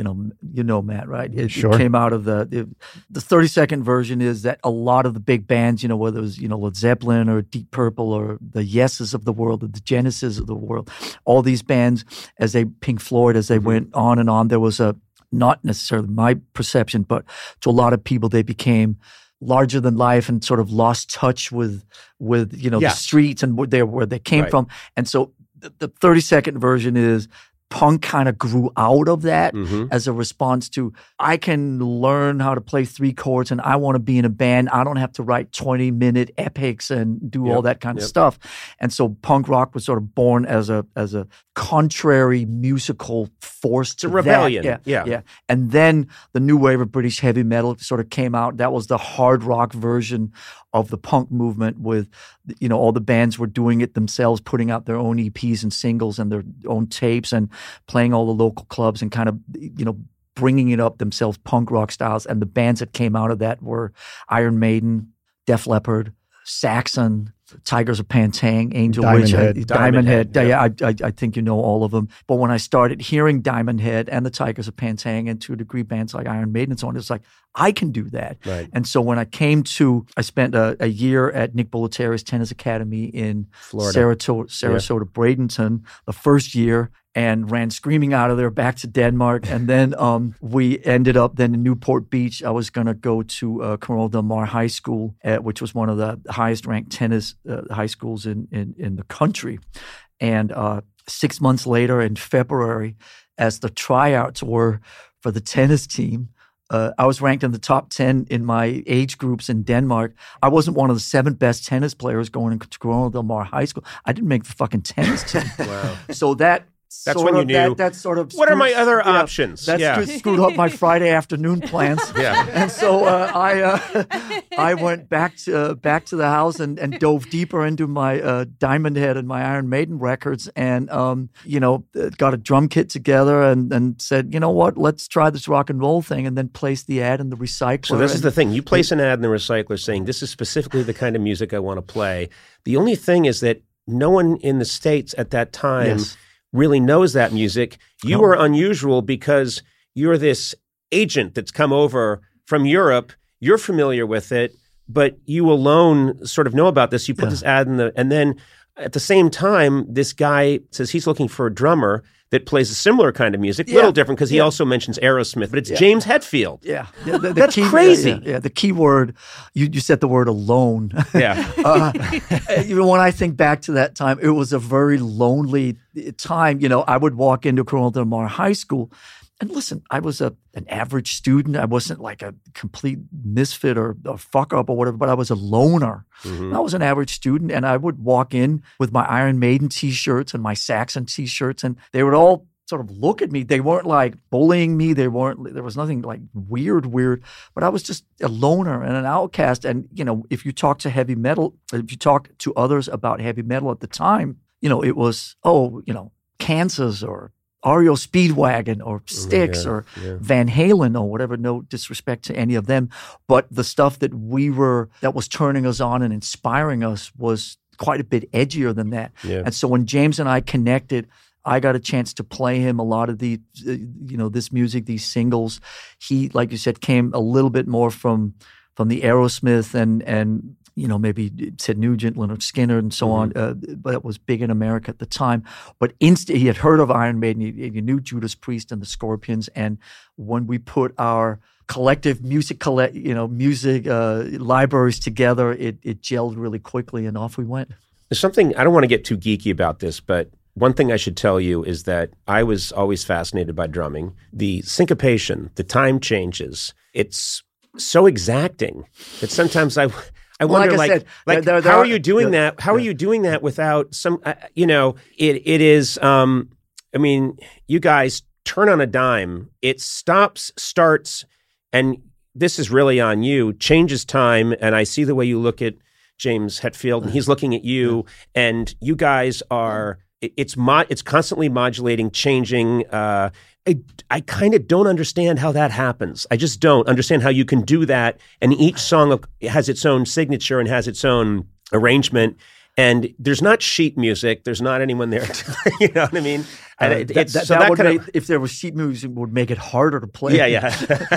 Matt, right? It came out of the 30-second version is that a lot of the big bands, whether it was, Led Zeppelin or Deep Purple or the Yeses of the world or the Genesis of the world, all these bands, Pink Floyd, as they went on and on, there was not necessarily my perception, but to a lot of people, they became larger than life and sort of lost touch with the streets and where they came from. And so the 30-second version is punk kind of grew out of that as a response to, I can learn how to play 3 chords and I want to be in a band. I don't have to write 20-minute epics and do all that kind of stuff. And so punk rock was sort of born as a contrary musical force to a rebellion. Yeah. And then the new wave of British heavy metal sort of came out. That was the hard rock version of the punk movement with, all the bands were doing it themselves, putting out their own EPs and singles and their own tapes and playing all the local clubs and kind of, bringing it up themselves, punk rock styles. And the bands that came out of that were Iron Maiden, Def Leppard, Saxon, Tigers of Pantang, Angel Witch, Diamond Head. Yeah, I think you know all of them. But when I started hearing Diamond Head and the Tigers of Pantang and to a degree bands like Iron Maiden and so on, it's like, I can do that. Right. And so when I spent a year at Nick Bollettieri's Tennis Academy in Florida. Sarasota, Bradenton, the first year, and ran screaming out of there back to Denmark. And then we ended up then in Newport Beach. I was going to go to Corona Del Mar High School, which was one of the highest ranked tennis high schools in the country. And 6 months later in February, as the tryouts were for the tennis team, I was ranked in the top 10 in my age groups in Denmark. I wasn't one of the 7 best tennis players going to Corona Del Mar High School. I didn't make the fucking tennis team. Wow. So that's when you knew. That sort of. What are my other options? That screwed up my Friday afternoon plans. And so I went back to the house and dove deeper into my Diamond Head and my Iron Maiden records, and got a drum kit together and said, you know what, let's try this rock and roll thing, and then place the ad in the recycler. So this is the thing: you place an ad in the recycler saying this is specifically the kind of music I want to play. The only thing is that no one in the States at that time really knows that music. You are unusual because you're this agent that's come over from Europe. You're familiar with it, but you alone sort of know about this. You put this ad in and then at the same time, this guy says he's looking for a drummer that plays a similar kind of music, a little different because he also mentions Aerosmith, but it's James Hetfield. Yeah. That's crazy. The key word, you said the word alone. Yeah. Even when I think back to that time, it was a very lonely time. I would walk into Corona Del Mar High School, and listen, I was an average student. I wasn't like a complete misfit or a fuck up or whatever, but I was a loner. I was an average student, and I would walk in with my Iron Maiden t-shirts and my Saxon t-shirts, and they would all sort of look at me. They weren't like bullying me. There was nothing like weird, but I was just a loner and an outcast. And, if you talk to others about heavy metal at the time, it was, Kansas or REO Speedwagon or Styx or Van Halen or whatever, no disrespect to any of them. But the stuff that was turning us on and inspiring us was quite a bit edgier than that. Yeah. And so when James and I connected, I got a chance to play him a lot of the, this music, these singles. He, like you said, came a little bit more from the Aerosmith and maybe Ted Nugent, Leonard Skinner, and so on, but it was big in America at the time. But he had heard of Iron Maiden, he knew Judas Priest and the Scorpions, and when we put our collective music libraries together, it gelled really quickly, and off we went. There's something, I don't want to get too geeky about this, but one thing I should tell you is that I was always fascinated by drumming. The syncopation, the time changes, it's so exacting that sometimes I wonder, how are you doing that? How are you doing that without some, it is, you guys turn on a dime. It stops, starts, and this is really on you, changes time. And I see the way you look at James Hetfield, and he's looking at you, and you guys are, it's constantly modulating, changing. I kind of don't understand how that happens. I just don't understand how you can do that. And each song has its own signature and has its own arrangement. And there's not sheet music. There's not anyone there. You know what I mean? If there was sheet music, it would make it harder to play. Yeah.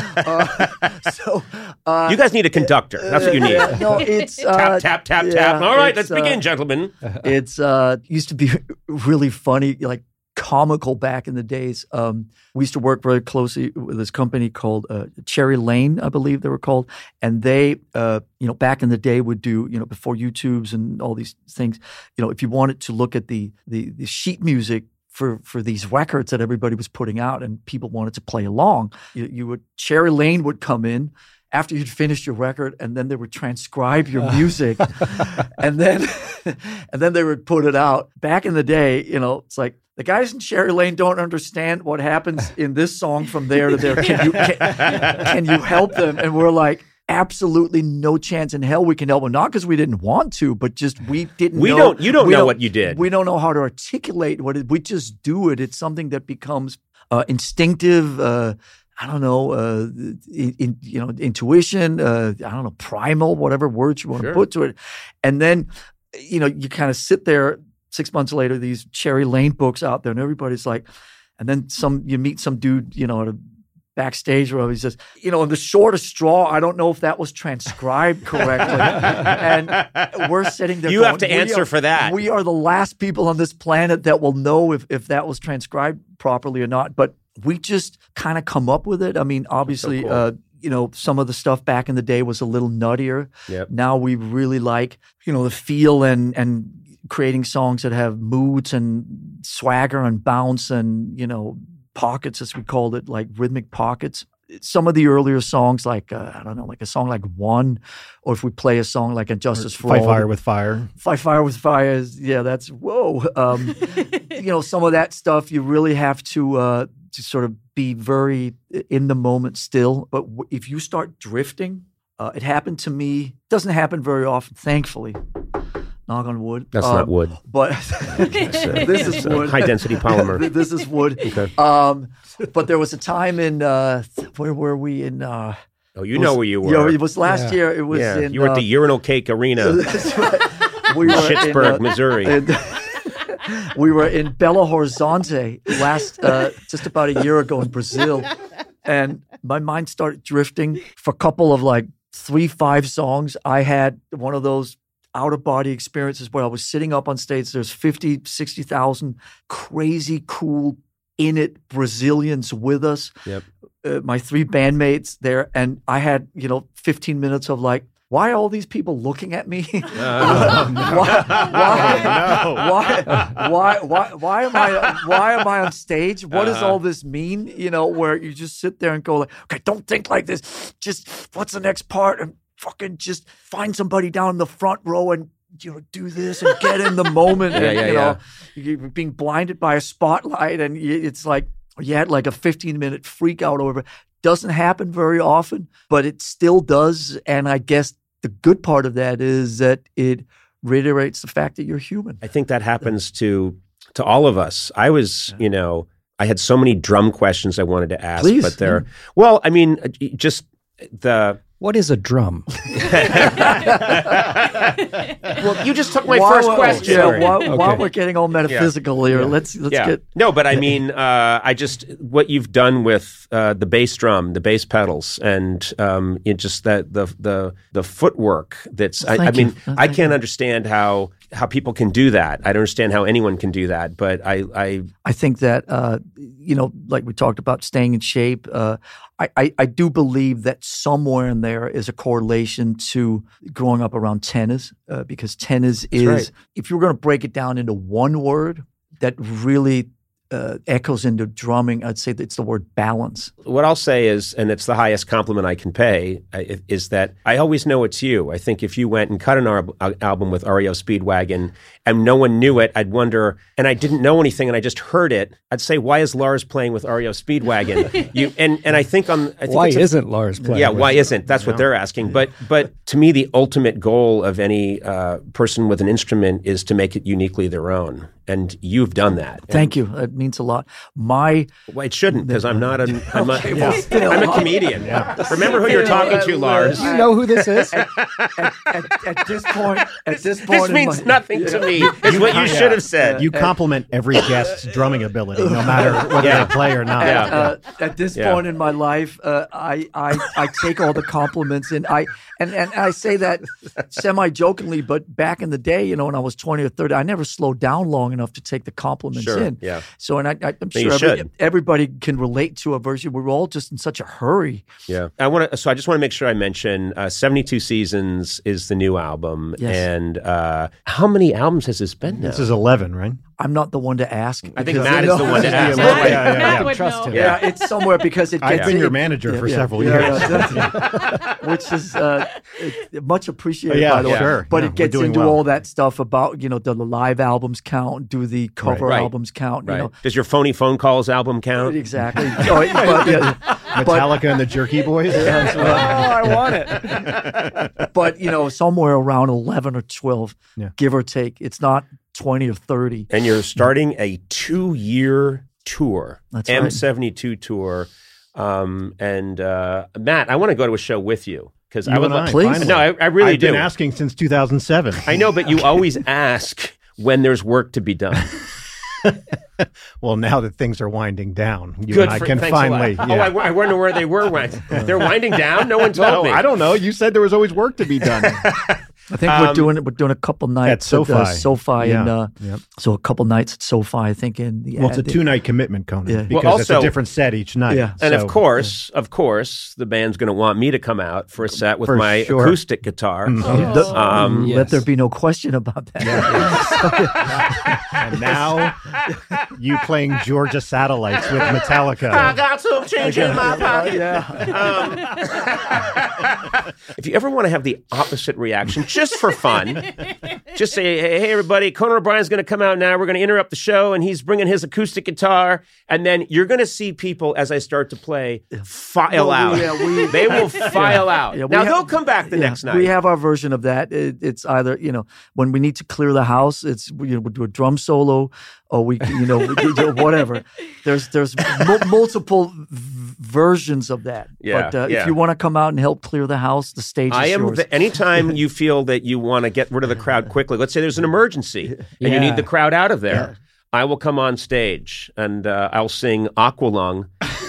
You guys need a conductor. That's what you need. No, it's tap, tap, tap, tap. All right, let's begin, gentlemen. It's used to be really funny, like comical back in the days. We used to work very closely with this company called Cherry Lane, I believe they were called. And they, back in the day would do, before YouTubes and all these things, if you wanted to look at the sheet music for these records that everybody was putting out, and people wanted to play along. Cherry Lane would come in after you'd finished your record, and then they would transcribe your music, and then they would put it out. Back in the day, it's like, the guys in Cherry Lane don't understand what happens in this song from there to there. Can you help them? And we're like, absolutely no chance in hell we can help them. Not because we didn't want to, but just we didn't know. You don't know what you did. We don't know how to articulate what we just do it. It's something that becomes instinctive. I don't know, intuition, I don't know, primal, whatever words you want to put to it. And then, you kind of sit there 6 months later, these Cherry Lane books out there, and everybody's like, and then you meet some dude, at a backstage where he says, in the shortest straw, I don't know if that was transcribed correctly. And we're sitting there. You have to answer for that. We are the last people on this planet that will know if that was transcribed properly or not. But we just kind of come up with it. I mean, obviously, so cool. Some of the stuff back in the day was a little nuttier. Yep. Now we really like, the feel and creating songs that have moods and swagger and bounce and, pockets, as we called it, like rhythmic pockets. Some of the earlier songs, like, I don't know, like a song like One, or if we play a song like A Justice for All. Fight Fire with Fire. Fight Fire with Fire is, that's, whoa. Some of that stuff you really have to sort of be very in the moment still. But if you start drifting, it happened to me. Doesn't happen very often, thankfully. Knock on wood. That's not wood. But this is wood. High-density polymer. This is wood. Okay. But there was a time in, where were we in? Know where you were. It was last year. It was in. You were at the Urinal Cake Arena. That's right. We were Schittsburg, Missouri. We were in Belo Horizonte just about a year ago in Brazil. And my mind started drifting for a couple of 3-5 songs. I had one of those out-of-body experiences where I was sitting up on stage. There's 50, 60,000 crazy, cool, in-it Brazilians with us. Yep. My 3 bandmates there. And I had, 15 minutes of why are all these people looking at me? Why am I on stage? What does all this mean? Where you just sit there and go okay, don't think like this. Just what's the next part? And fucking just find somebody down in the front row and do this and get in the moment. You're being blinded by a spotlight, and it's like you had a 15-minute freak out over. Doesn't happen very often, but it still does. And I guess the good part of that is that it reiterates the fact that you're human. I think that happens to all of us. I was, I had so many drum questions I wanted to ask, Please. But they're, well, I mean, just the... What is a drum? Well, you just took my first question. Yeah, while we're getting all metaphysical here, let's get... No, but I mean, what you've done with the bass drum, the bass pedals, and just the footwork that's... I can't understand how people can do that. I don't understand how anyone can do that, but I think that, like we talked about staying in shape, I do believe that somewhere in there is a correlation to growing up around tennis, because tennis is, right. If you're going to break it down into one word that really echoes into drumming, I'd say that it's the word balance. What I'll say is, and it's the highest compliment I can pay, is that I always know it's you. I think if you went and cut an album with REO Speedwagon and no one knew it, I'd wonder, and I didn't know anything and I just heard it, I'd say, why is Lars playing with REO Speedwagon? And I think why isn't Lars playing? Yeah, why isn't? That's what they're asking. But to me, the ultimate goal of any person with an instrument is to make it uniquely their own. And you've done that. Thank you. It means a lot. Well, it shouldn't, because I'm not I'm a comedian. Yeah. Remember who you're talking to, Lars. You know who this is? At this point, this means nothing to me. Is what you should have said. You compliment every guest's drumming ability, no matter whether they play or not. At this point in my life, I take all the compliments, and I say that semi-jokingly, but back in the day, when I was 20 or 30, I never slowed down long enough to take the compliments in. Yeah. So, and I'm sure everybody can relate to a version. We're all just in such a hurry. Yeah. I just want to make sure I mention 72 Seasons is the new album. Yes. And how many albums has this been now? This is 11, right? I'm not the one to ask. I think Matt is the one to ask. Matt would trust know. him. Yeah, it's somewhere because it gets... I've been your manager for several years. Which is much appreciated, by the way. Sure. But it gets into all that stuff about, the live albums count, do the cover albums count, you know. Does your phony phone calls album count? Exactly. Metallica and the Jerky Boys? I want it. But, somewhere around 11 or 12, give or take. It's not 20 or 30. And you're starting a 2-year tour. That's M72 tour. And Matt, I want to go to a show with you. Because I would like, please. No, I really do. I've been asking since 2007. I know, but you always ask when there's work to be done. Well, now that things are winding down, and I can finally. Yeah. Oh, I wonder where they were when they're winding down. No one told me. I don't know. You said there was always work to be done. I think we're doing a couple nights at SoFi, so a couple nights at SoFi. I think in the it's a 2-night commitment, Conan, because it's a different set each night. Yeah. And of course, the band's going to want me to come out for a set with my acoustic guitar. Mm-hmm. Let there be no question about that. And now you playing Georgia Satellites with Metallica. I got some change in my pocket. If you ever want to have the opposite reaction, just for fun, just say, hey, everybody, Conan O'Brien's going to come out now. We're going to interrupt the show, and he's bringing his acoustic guitar. And then you're going to see people, as I start to play, file out. They will file out. Yeah, now, they'll come back the next night. We have our version of that. It's either, when we need to clear the house, we'll do a drum solo, or we whatever. There's multiple versions of that. Yeah, but if you want to come out and help clear the house, the stage is yours. Anytime you feel that you want to get rid of the crowd quickly, let's say there's an emergency and you need the crowd out of there. Yeah. I will come on stage and I'll sing Aqualung.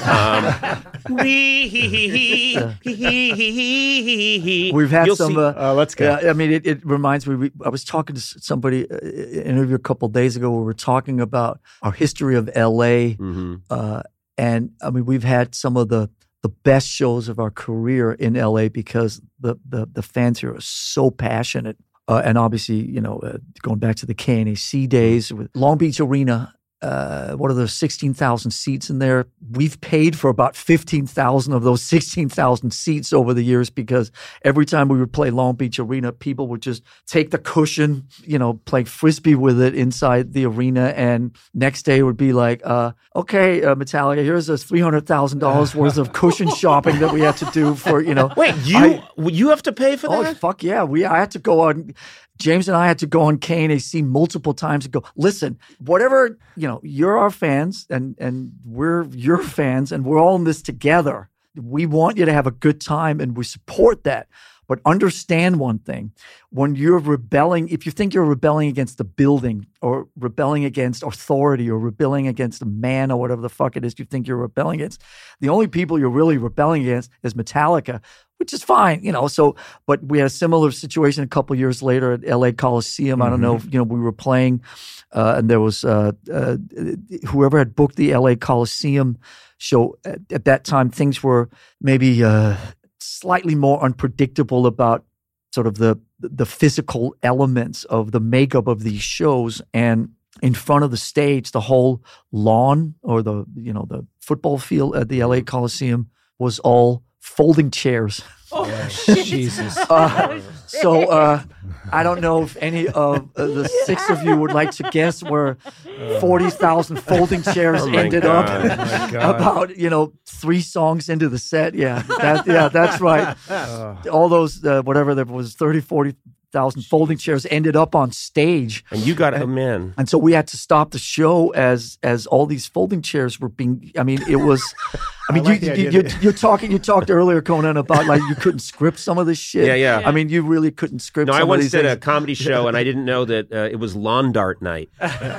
We've had some. Let's go. I mean, it reminds me. I was talking to somebody interview a couple of days ago where we were talking about our history of L.A. And I mean, we've had some of the best shows of our career in L.A. because the fans here are so passionate. And obviously, going back to the KNAC days with Long Beach Arena, what are there, 16,000 seats in there? We've paid for about 15,000 of those 16,000 seats over the years because every time we would play Long Beach Arena, people would just take the cushion, play Frisbee with it inside the arena. And next day would be like, okay, Metallica, here's a $300,000 worth of cushion shopping that we had to do for, Wait, you have to pay for that? Oh, fuck yeah. I had to go on... James and I had to go on KNAC multiple times and go, listen, whatever, you're our fans and we're your fans and we're all in this together. We want you to have a good time and we support that. But understand one thing, when you're rebelling, if you think you're rebelling against the building or rebelling against authority or rebelling against a man or whatever the fuck it is you think you're rebelling against, the only people you're really rebelling against is Metallica, which is fine, but we had a similar situation a couple years later at LA Coliseum. I don't know if, we were playing and there was whoever had booked the LA Coliseum show at that time, things were maybe slightly more unpredictable about sort of the physical elements of the makeup of these shows. And in front of the stage, the whole lawn or the football field at the LA Coliseum was all folding chairs. Oh, Jesus. So I don't know if any of the six of you would like to guess where 40,000 folding chairs ended up about, 3 songs into the set. Yeah, that's right. All those, whatever there was, 30, 40,000 folding chairs ended up on stage. And you got them in. And so we had to stop the show as all these folding chairs were being, it was... you talked earlier, Conan, about like you couldn't script some of this shit. Yeah. I mean, you really couldn't script. No, some I once of these did things. a comedy show, and I didn't know that it was lawn dart night.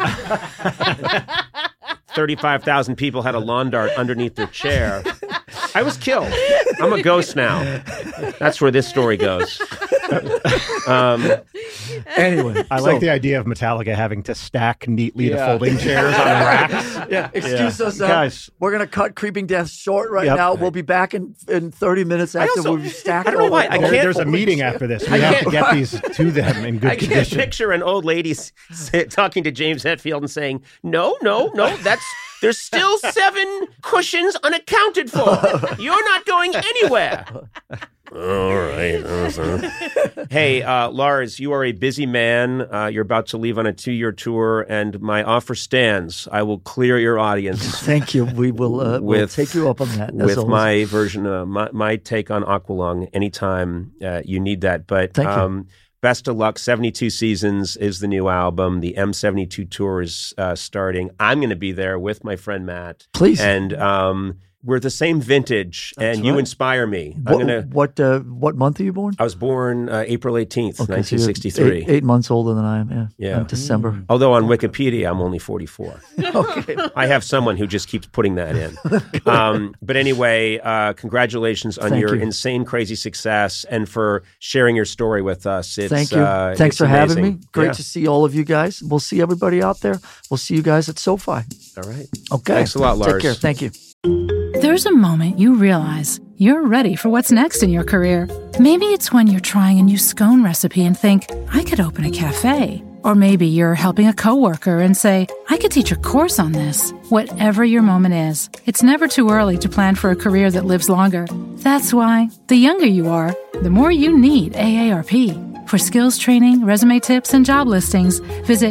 35,000 people had a lawn dart underneath their chair. I was killed. I'm a ghost now. That's where this story goes. Anyway, I like the idea of Metallica having to stack neatly the folding chairs on racks. Excuse us, guys. We're gonna cut Creeping Death short right now. We'll be back in 30 minutes after we've stacked. I don't know why. There's a meeting after this. We have to get these to them in good condition. I can't picture an old lady talking to James Hetfield and saying, "No, there's still 7 cushions unaccounted for. You're not going anywhere." All right. Hey, Lars, you are a busy man. You're about to leave on a 2-year tour, and my offer stands. I will clear your audience. Thank you. We will we'll take you up on that. With my version, my take on Aqualung anytime you need that. But thank you. Best of luck. 72 Seasons is the new album. The M72 tour is starting. I'm going to be there with my friend Matt. Please. And we're the same vintage, and you inspire me. What month are you born? I was born April 18th, 1963. So 8 months older than I am, yeah. December. Although on Wikipedia, I'm only 44. Okay. I have someone who just keeps putting that in. But anyway, congratulations on your insane, crazy success and for sharing your story with us. Thank you. Thanks for having me. Great to see all of you guys. We'll see everybody out there. We'll see you guys at SoFi. All right. Okay. Thanks a lot, Lars. Take care. Thank you. There's a moment you realize you're ready for what's next in your career. Maybe it's when you're trying a new scone recipe and think, I could open a cafe. Or maybe you're helping a coworker and say, I could teach a course on this. Whatever your moment is, it's never too early to plan for a career that lives longer. That's why, the younger you are, the more you need AARP. For skills training, resume tips, and job listings, visit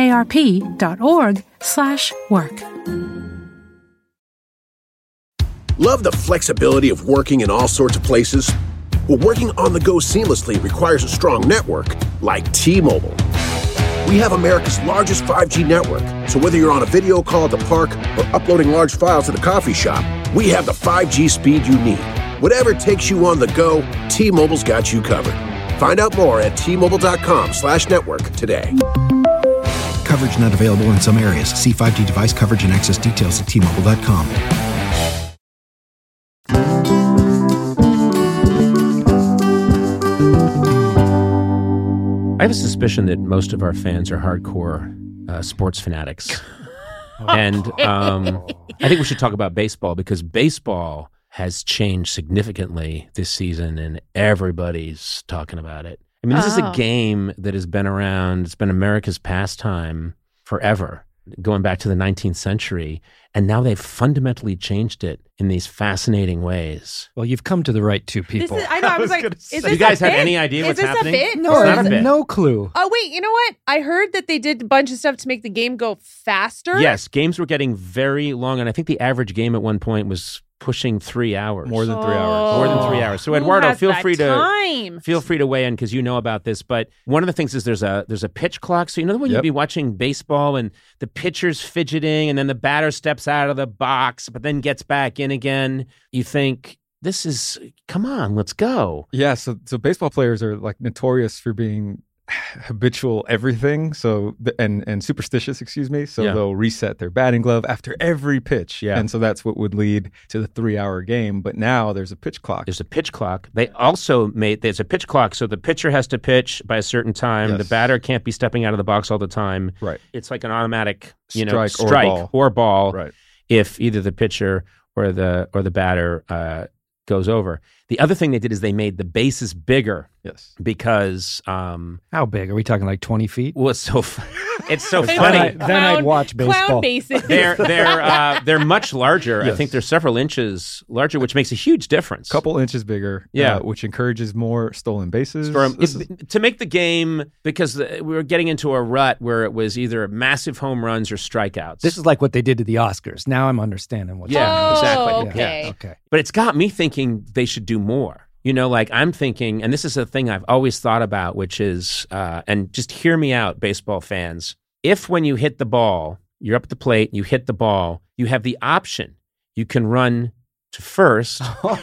aarp.org/work. Love the flexibility of working in all sorts of places? Well, working on the go seamlessly requires a strong network like T-Mobile. We have America's largest 5G network, so whether you're on a video call at the park or uploading large files at a coffee shop, we have the 5G speed you need. Whatever takes you on the go, T-Mobile's got you covered. Find out more at T-Mobile.com/network today. Coverage not available in some areas. See 5G device coverage and access details at T-Mobile.com. I have a suspicion that most of our fans are hardcore sports fanatics. And I think we should talk about baseball because baseball has changed significantly this season and everybody's talking about it. I mean, this is a game that has been around. It's been America's pastime forever, going back to the 19th century. And now they've fundamentally changed it in these fascinating ways. Well, you've come to the right two people. I was like, is this you guys have any idea what's happening? A bit? No clue. Oh, wait, you know what? I heard that they did a bunch of stuff to make the game go faster. Yes, games were getting very long. And I think the average game at one point was pushing 3 hours. More than 3 hours. More than 3 hours. So Eduardo, feel free to weigh in because you know about this. But one of the things is there's a pitch clock. So you know when you'd be watching baseball and the pitcher's fidgeting and then the batter steps out of the box but then gets back in again. You think come on, let's go. Yeah. So baseball players are like notorious for being habitual everything. So and superstitious, excuse me. So they'll reset their batting glove after every pitch. Yeah. And so that's what would lead to the 3-hour game. But now there's a pitch clock. There's a pitch clock. They also there's a pitch clock. So the pitcher has to pitch by a certain time. Yes. The batter can't be stepping out of the box all the time. Right. It's like an automatic, strike or ball. Right. If either the pitcher or the batter goes over. The other thing they did is they made the bases bigger. Yes. Because how big? Are we talking like 20 feet? Well, it's so funny. Then I'd watch baseball. Clown bases. They're much larger. Yes. I think they're several inches larger, which makes a huge difference. Couple inches bigger. Which encourages more stolen bases. To make the game, because we were getting into a rut where it was either massive home runs or strikeouts. This is like what they did to the Oscars. Now I'm understanding what's happening. Exactly. Okay. Yeah. Okay. But it's got me thinking they should do more. You know, like I'm thinking, and this is a thing I've always thought about, which is, and just hear me out, baseball fans. If when you hit the ball, you're up at the plate, you hit the ball, you have the option. You can run to first,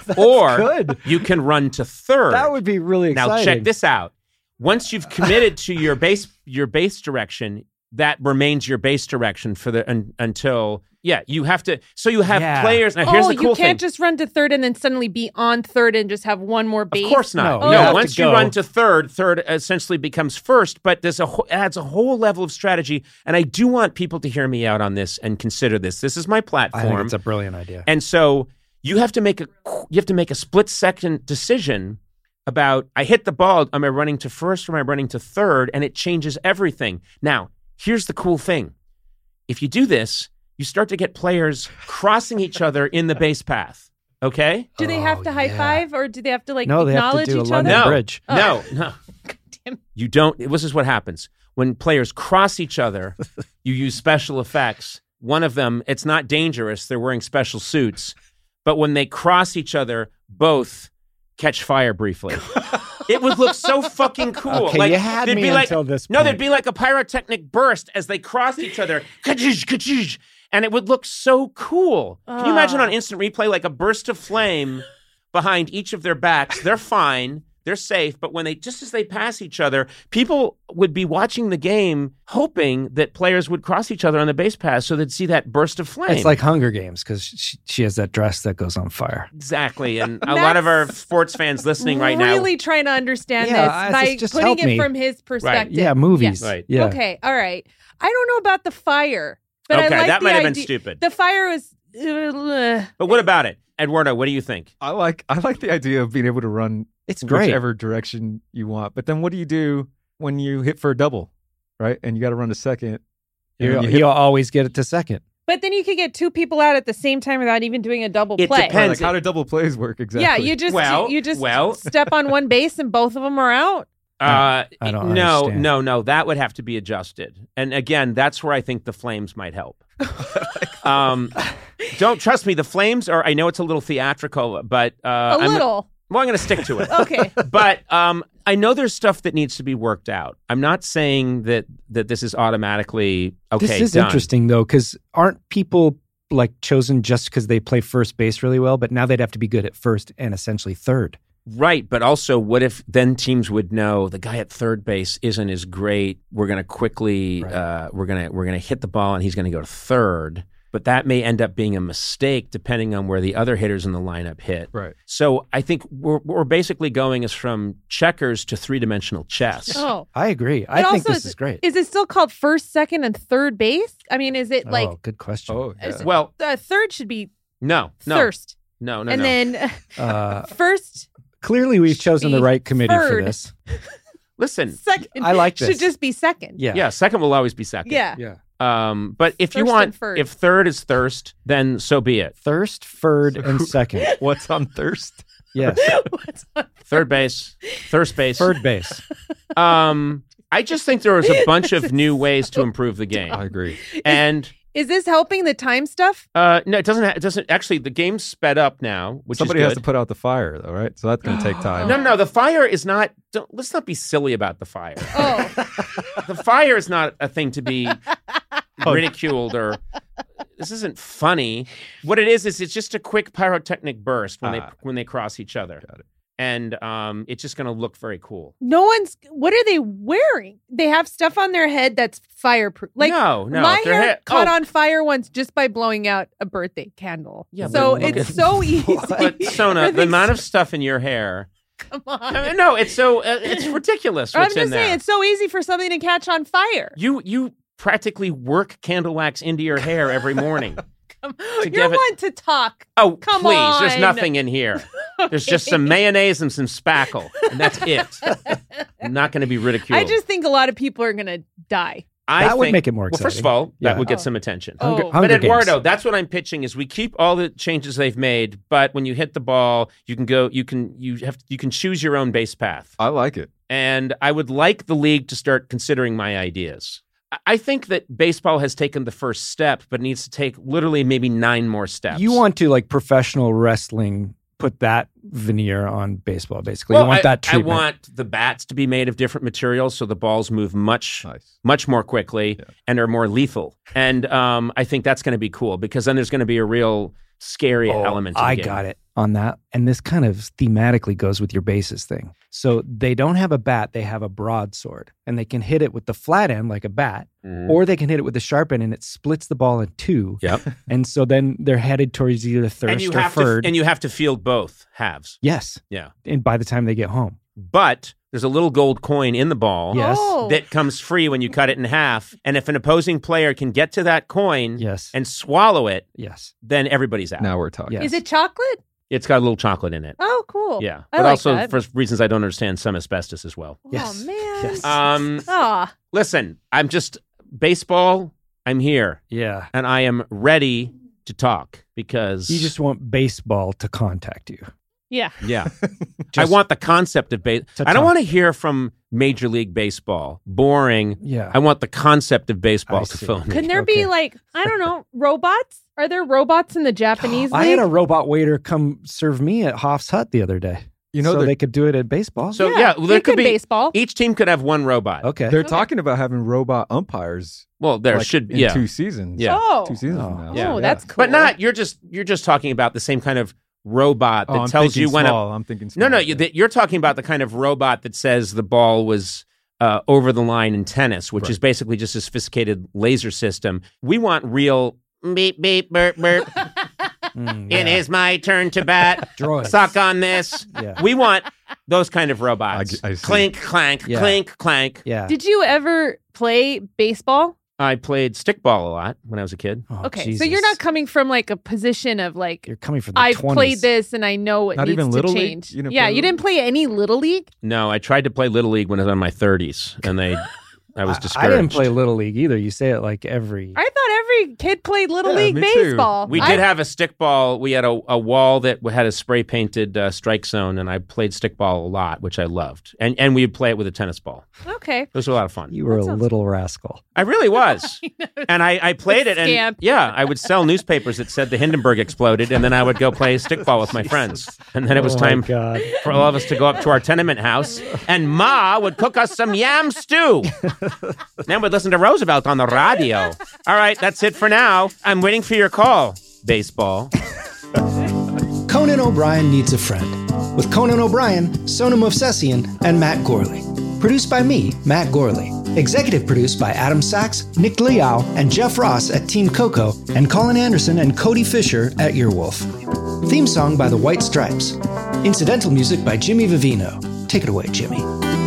or you can run to third. That would be really exciting. Now check this out. Once you've committed to your base direction, that remains your base direction for until you have to. So you have players. Now here's the cool thing: you can't just run to third and then suddenly be on third and just have one more base. Of course not. No. Once you run to third essentially becomes first. But there's adds a whole level of strategy. And I do want people to hear me out on this and consider this. This is my platform. I think it's a brilliant idea. And so you have to make a split-second decision about, I hit the ball, am I running to first or am I running to third? And it changes everything. Now, here's the cool thing. If you do this, you start to get players crossing each other in the base path. Okay? Do they have to high five or do they have to they acknowledge have to do each a London other? Bridge. No. You don't. This is what happens. When players cross each other, you use special effects. One of them, it's not dangerous. They're wearing special suits. But when they cross each other, both catch fire briefly. It would look so fucking cool. Okay, you had me until this point. No, there'd be like a pyrotechnic burst as they crossed each other. And it would look so cool. Can you imagine on instant replay, like a burst of flame behind each of their backs? They're fine. They're safe. But when just as they pass each other, people would be watching the game hoping that players would cross each other on the base pass so they'd see that burst of flame. It's like Hunger Games because she has that dress that goes on fire. Exactly. And a lot of our sports fans listening right now. Really trying to understand this by just putting it me. from his perspective. Right. Yeah, movies. Right. Yeah. Okay. All right. I don't know about the fire. But okay, I like that might have been idea. stupid. The fire was. But what about it, Eduardo? What do you think? I like the idea of being able to run. It's great. Whichever direction you want. But then what do you do when you hit for a double, right? And you got to run to second. You'll always get it to second. But then you could get two people out at the same time without even doing a double play. It depends. Like how do double plays work exactly? Yeah, you just step on one base and both of them are out. I don't understand. No. That would have to be adjusted. And again, that's where I think the Flames might help. Don't trust me. The Flames are. I know it's a little theatrical, but a little. I'm going to stick to it. Okay. But I know there's stuff that needs to be worked out. I'm not saying that this is automatically okay. This is done. interesting though, because aren't people like chosen just because they play first base really well? But now they'd have to be good at first and essentially third. Right, but also, what if then teams would know the guy at third base isn't as great? We're going to quickly, we're going to hit the ball, and he's going to go to third. But that may end up being a mistake depending on where the other hitters in the lineup hit. Right. So I think we're basically going as from checkers to three-dimensional chess. Oh, I agree. I think this is great. Is it still called first, second, and third base? I mean, is it like? Oh, good question. Oh, yeah. Well, third should be no. First. No. And then first. Clearly, we've chosen the right committee for this. Listen, second. I like this. Should just be second. Yeah. Second will always be second. Yeah. But if you First want, and third. if third is thirst, then so be it. Thirst, third, and second. What's on thirst? Yes. Third base, thirst base, third base. I just think there was a bunch of new ways to improve the game. I agree. And is this helping the time stuff? No, it doesn't. It doesn't actually. The game's sped up now, which somebody is good. has to put out the fire, though, right? So that's going to take time. No. The fire is not. Let's not be silly about the fire. Oh, the fire is not a thing to be ridiculed or. This isn't funny. What it is it's just a quick pyrotechnic burst when they cross each other. Got it. And it's just going to look very cool. What are they wearing? They have stuff on their head that's fireproof. Like no. My hair caught on fire once just by blowing out a birthday candle. Yeah, so it's so easy. But Sona, the amount of stuff in your hair. Come on. I mean, no, it's so it's ridiculous. I'm What's just in there. saying it's so easy for something to catch on fire. You practically work candle wax into your hair every morning. You're one to talk. Oh, come please. on. There's nothing in here. There's just some mayonnaise and some spackle, and that's it. I'm not going to be ridiculed. I just think a lot of people are going to die. That would make it more exciting. Well, first of all, that would get some attention. Hunger Eduardo, Games. that's what I'm pitching is we keep all the changes they've made, but when you hit the ball, you can choose your own base path. I like it. And I would like the league to start considering my ideas. I think that baseball has taken the first step, but needs to take literally maybe 9 more steps. You want to, like professional wrestling, put that veneer on baseball, basically. You want that treatment. I want the bats to be made of different materials so the balls move much more quickly and are more lethal. And I think that's going to be cool because then there's going to be a real scary element. I got it on that. And this kind of thematically goes with your bases thing. So they don't have a bat, they have a broadsword. And they can hit it with the flat end like a bat, or they can hit it with the sharp end and it splits the ball in two. Yep. And so then they're headed towards either thirst or third. And you have to field both halves. Yes. Yeah. And by the time they get home. But there's a little gold coin in the ball that comes free when you cut it in half. And if an opposing player can get to that coin and swallow it, then everybody's out. Now we're talking. Yes. Is it chocolate? It's got a little chocolate in it. Oh, cool. Yeah. I But like also, that. for reasons I don't understand, some asbestos as well. Yes. Oh, man. Yes. Listen, I'm just, baseball, I'm here. Yeah. And I am ready to talk because... You just want baseball to contact you. Yeah. Yeah. I want the concept of baseball. I don't want to hear from Major League Baseball. Boring. Yeah. I want the concept of baseball to fill me. Couldn't there be like, I don't know, robots? Are there robots in the Japanese league? I had a robot waiter come serve me at Hoff's Hut the other day. You know, so they could do it at baseball. So there could be baseball. Each team could have one robot. Okay. They're talking about having robot umpires. Well, there should be in 2 seasons. Yeah. 2 seasons from now. Oh, that's cool. But not you're just talking about the same kind of robot that tells you when I'm thinking small. No, you're talking about the kind of robot that says the ball was over the line in tennis, which is basically just a sophisticated laser system. We want real beep beep burp burp. It is my turn to bat. Droids. Suck on this. Yeah. We want those kind of robots. I see. Clink, clank, clink, clank. Yeah. Did you ever play baseball? I played stickball a lot when I was a kid. Oh, Okay, Jesus. so you're not coming from like a position of like, You're coming from the I've 20s. played this and I know what Not needs even to Little League? change. You didn't Yeah, play you didn't play any Little League? No, I tried to play Little League when I was in my 30s, and I was discouraged. I didn't play Little League either. You say it like every... I thought every kid played Little League me too. baseball. We did have a stickball. We had a wall that had a spray-painted strike zone, and I played stickball a lot, which I loved. And we would play it with a tennis ball. Okay. It was a lot of fun. You were a little rascal. I really was. And I played it, and Scamp. I would sell newspapers that said the Hindenburg exploded, and then I would go play stickball with my friends. And then it was time for all of us to go up to our tenement house, and Ma would cook us some yam stew. Then we'd listen to Roosevelt on the radio. All right, that's it for now. I'm waiting for your call, baseball. Conan O'Brien Needs a Friend. With Conan O'Brien, Sona Movsesian, and Matt Gorley. Produced by me, Matt Gorley. Executive produced by Adam Sachs, Nick Liao, and Jeff Ross at Team Coco, and Colin Anderson and Cody Fisher at Earwolf. Theme song by The White Stripes. Incidental music by Jimmy Vivino. Take it away, Jimmy.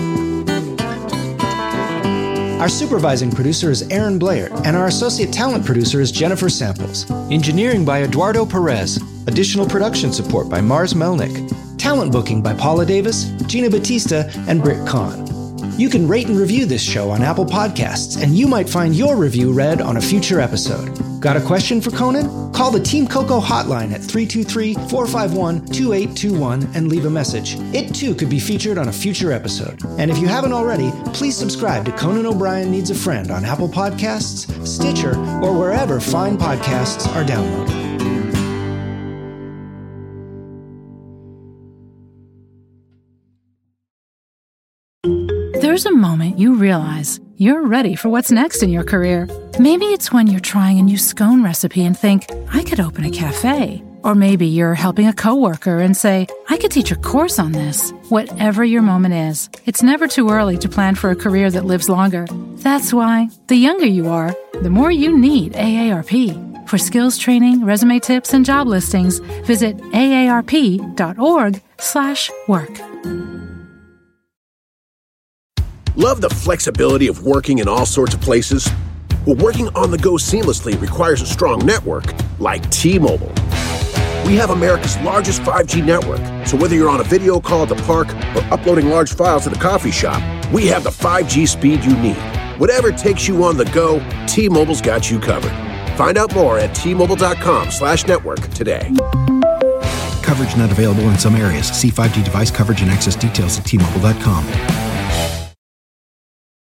Our supervising producer is Aaron Blair, and our associate talent producer is Jennifer Samples. Engineering by Eduardo Perez. Additional production support by Mars Melnick. Talent booking by Paula Davis, Gina Batista, and Britt Kahn. You can rate and review this show on Apple Podcasts, and you might find your review read on a future episode. Got a question for Conan? Call the Team Coco hotline at 323-451-2821 and leave a message. It too could be featured on a future episode. And if you haven't already, please subscribe to Conan O'Brien Needs a Friend on Apple Podcasts, Stitcher, or wherever fine podcasts are downloaded. There's a moment you realize you're ready for what's next in your career. Maybe it's when you're trying a new scone recipe and think, I could open a cafe. Or maybe you're helping a coworker and say, I could teach a course on this. Whatever your moment is, it's never too early to plan for a career that lives longer. That's why, the younger you are, the more you need AARP. For skills training, resume tips, and job listings, visit aarp.org/work. Love the flexibility of working in all sorts of places? Well, working on the go seamlessly requires a strong network like T-Mobile. We have America's largest 5G network, so whether you're on a video call at the park or uploading large files at a coffee shop, we have the 5G speed you need. Whatever takes you on the go, T-Mobile's got you covered. Find out more at T-Mobile.com/network today. Coverage not available in some areas. See 5G device coverage and access details at T-Mobile.com.